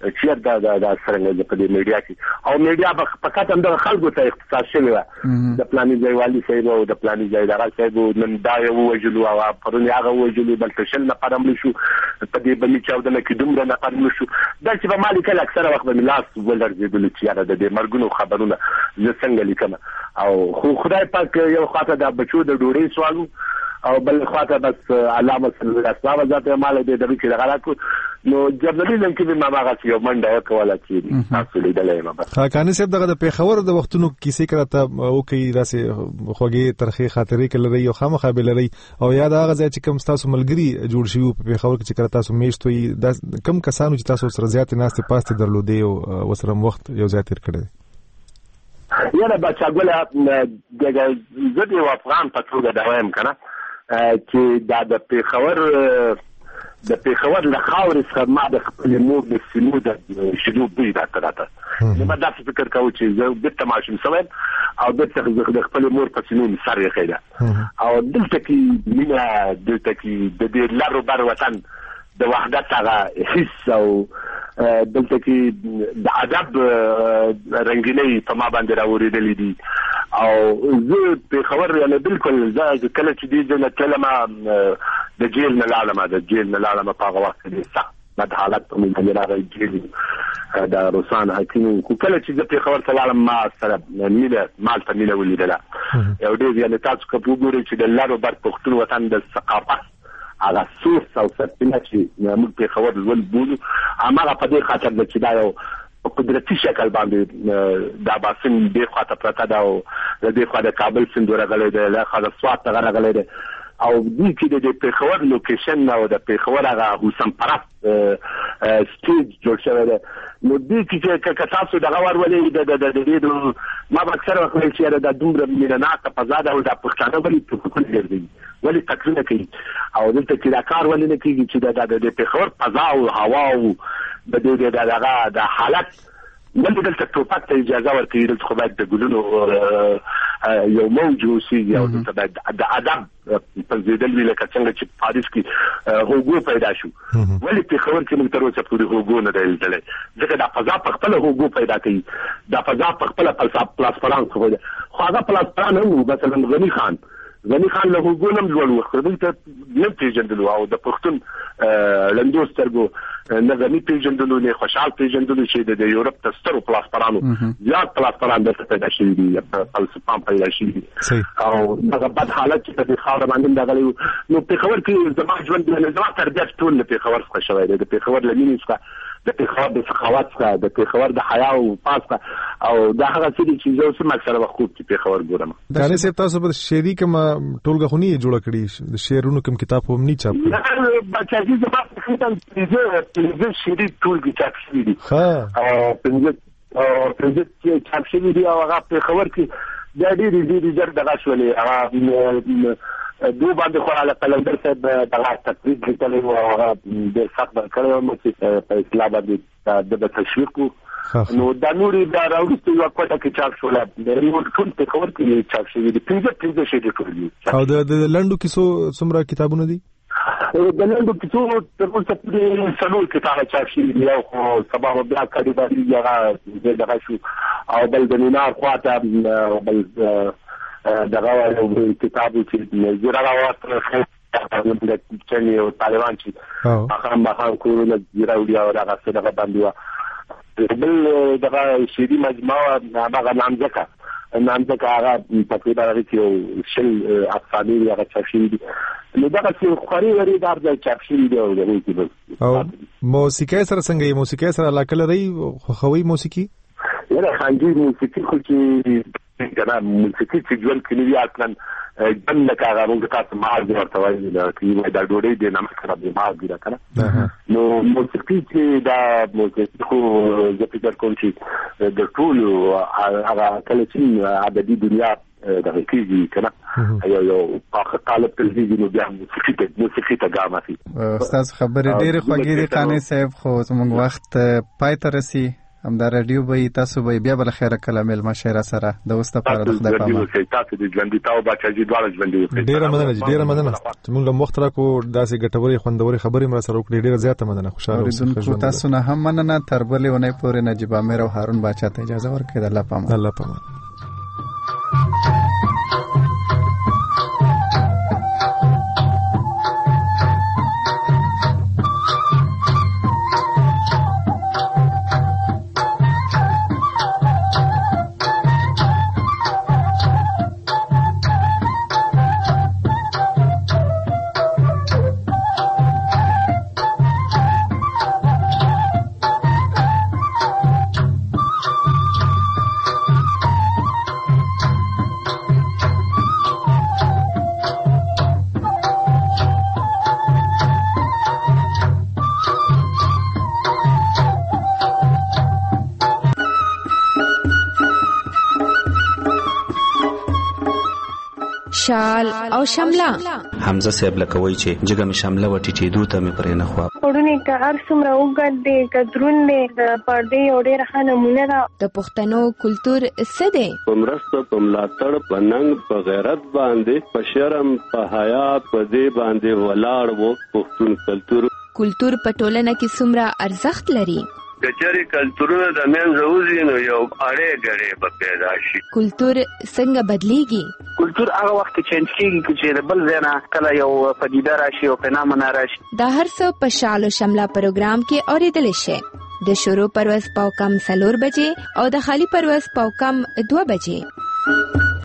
Speaker 6: چې دا دا د څنګه په دې میډیا کې او میډیا په فقط هم د خلکو ته اختصاص شوی و د پلاني ځای والی صاحب او د پلاني ځای دغه صاحب نن دا یو وجلو او پرون هغه وجلو بل تشل نه پرم شو په دې بمی چاودنه کې دومره نه پرم شو دا چې په مالک اکثره وخت به لاس ولرځي بل چې دا د مرګونو خبرونه زه څنګه لیکم او خو خدای پاک یو خاطر د بچو د ډوړې سوالو او بل خاطر بس علامه صلی الله علیه وسلم ذاته مال دې د چې غلط نو جرنالیزم کې به ما هغه یو منډه کوله چې تاسو لیدلې ما بس
Speaker 22: خاکانی صاحب دغه د پیښور د وختونو کیسې کړه او کې داسې خوږی ترخی خاطرې کړي یو خامخا به لري او یاد هغه ځای چې کوم تاسو ملګری جوړ شوی په پیښور کې چې کړه تاسو میشتوي د کم کسانو چې تاسو سره زیات ناست پاست درلودې او وسره وخت یو ځای تیر کړی
Speaker 6: یاره بچا ګوله دغه زه یو افغان په توګه دا وایم کنه چې دا د پیښور د پیښور له خاورې څخه ما د خپل مور د سینو د شیدو بوی دا تراته نو ما داسې فکر کوم چې زه بیرته ماشوم شوم او بیرته د خپل مور په سینو مې سر یې خیده او دلته کې مینه دلته کې د دې لارو بر وطن د وحدت هغه حس او دلته کې د ادب رنگینۍ په ما باندې راوړېدلې دي او زه په خبر یعنی بالکل زه کله چې دې نه کلمه د جیل نه لاړم د جیل نه لاړم په هغه وخت کې سخت بد حالت په مې راغی جیل د روسان حکیم کو کله چې زه په خبر سلام ما سره مینه مال ته مینه ولیدله یو ډېر یعنی تاسو کوم ګوري چې د لارو بر پښتون وطن د ثقافت هغه سورس او سرچینه چې موږ په خبر ول بولو هغه په دې خاطر چې دا یو قدرتي شکل باندې دا باسن د خاطر پرته دا او د دې خاطر کابل سند ورغلې ده له خاطر سوات ورغلې ده او دې کې د په خبر لوکیشن او د په خبر هغه حسن پرست سټیج جوړ شوی ده نو دې کې چې تاسو دغه ورولې د د دې ما به اکثر وخت چې دا دومره مینانه په زاده او د پښتانه ولې په کوم ځای ولی تقریر کوي او دلته چې دا کار ولې نه کیږي چې د د پیښور فضا او هوا او د دې د دغه د حالت ولې دلته ټوپک ته اجازه ورکړي دلته خو باید د ګلونو یو موج اوسېږي او دلته باید د ادب په زیدل وی لکه څنګه چې پاریس کې هوګو پیدا شو ولې پیښور کې موږ تر اوسه پورې هوګو نه دی لیدلی ځکه دا فضا په خپله هوګو پیدا کوي دا فضا په خپله پلاسپرانس خو خو هغه پلاسپران هم مثلا غني خان غني خان له حکومت جوړ وخت ته نه پیژندلو او د پښتون لندو سترګو نه غني پیژندلو نه خوشحال پیژندلو چې د یورپ د سترو پلاسپرانو زیات پلاسپران د پیدا شوي دي فلسفان پیدا شوي دي او هغه بد حالت چې په خاور باندې دغلی نو په خبر کې زما ژوند نه زما تربیت ټول په خبر څخه شوی دی د خبر لمینې څخه د پیښور د سخاوت څخه د پیښور د حیا او پاسه او دا هغه څه چې زه سم اکثر وخت په پیښور ګورم
Speaker 22: دا نه سه تاسو په شعري کوم ټولګه خونی جوړ کړی د شعرونو کوم کتاب هم نه چاپ
Speaker 6: کړی نه بچا چې زما په خاطر د شعري ټولګه چاپ شوی دي ها او پنځه او پنځه چې چاپ شوی دي او هغه پیښور کې د دې دې دې دغه شولې هغه دو باندې خو علی قلندر صاحب دغه تقریر لیکلی او هغه د سخت کړو مو چې په اسلام باندې د تشویق نو دا نوري دا راوستي یو کوټه کې چاپ شول د یو ټول په خبر کې چاپ شوی دي پنځه پنځه شي دي ټول
Speaker 22: او د لندو کیسو څومره کتابونه دي
Speaker 6: د لندو کیسو تر اوسه په څلور کتاب چاپ شوی دي او سبا بیا کړي باندې هغه دغه شو او بل د نینار خواته بل دغه یو کتاب چې زیرا راوړل د چني او طالبان چې هغه مخان کورونه زیرا وړي او هغه څه دغه باندې بل دغه شيدي مجموعه هغه نامځکه نامځکه هغه تقریبا هغه شل افسانې هغه چاپ شوي دي نو دغه چې خوري وري دا د چاپ شوي دي او دغه کې
Speaker 22: او موسیقي سره څنګه یې موسیقي سره علاقه لري خو خوي موسیقي
Speaker 6: یره خانجي موسیقي خو چې کنه موسیقي چې ژوند کې لري اصلا جن کاغه موږ تاسو مار دی ورته وایي دا چې دا ډوډۍ دی نه مخکره دی مار دی کنه نو موسیقي چې دا موسیقي خو زه فکر کوم چې د ټول هغه کله چې عادي دنیا د کېږي کنه یو یو په طالب تلویزیون نو بیا موسیقي ته موسیقي ته ګام اخی
Speaker 16: استاد خبرې ډېرې خوږې دي قانع صاحب خو زموږ وخت پای ته رسي همدا رادیو به تاسو به بیا بل خیره کله مل مشره سره د اوسته پر د خدای پامه
Speaker 6: تاسو د ژوندۍ تاو بچا جی دواړه ژوندۍ
Speaker 22: ډیره مننه ډیره مننه موږ له مخ تر کو داسې ګټوري خوندوري خبرې مر سره وکړې ډیره زیاته مننه خوشاله
Speaker 16: اوسئ تاسو نه هم مننه تر بلې ونې پورې نجیب امیر او هارون باچا ته اجازه ورکړئ د الله پامه
Speaker 22: الله پامه
Speaker 18: شال او شمله
Speaker 7: حمزه صاحب لکوي چې جګه می شامله وټی چې دوته می پرې نه خو
Speaker 9: پړونی که هر څومره وګد دی کدرون دی د پردې اورې رخه نمونه ده
Speaker 18: د پښتنو کلچر څه دی
Speaker 23: پمرسته پملاتړ پننګ په غیرت باندې په شرم په حیا په دې باندې ولاړ وو پښتون کلچر
Speaker 18: کلچر په ټولنه کې څومره ارزښت لري
Speaker 23: کچري کلچرونه د منځ وځي نو یو اړې غړې به پیدا شي
Speaker 18: کلچر څنګه بدليږي
Speaker 24: کلچر هغه وخت چې کېږي چې بل ځنه کله یو پدیده راشي او فنامنا راشي
Speaker 18: دا هر څه په شال او شمله پروګرام کې اوریدل شي د شروع پرواز پاو کم سلور بجې او د خالی پرواز پاو کم دو بجې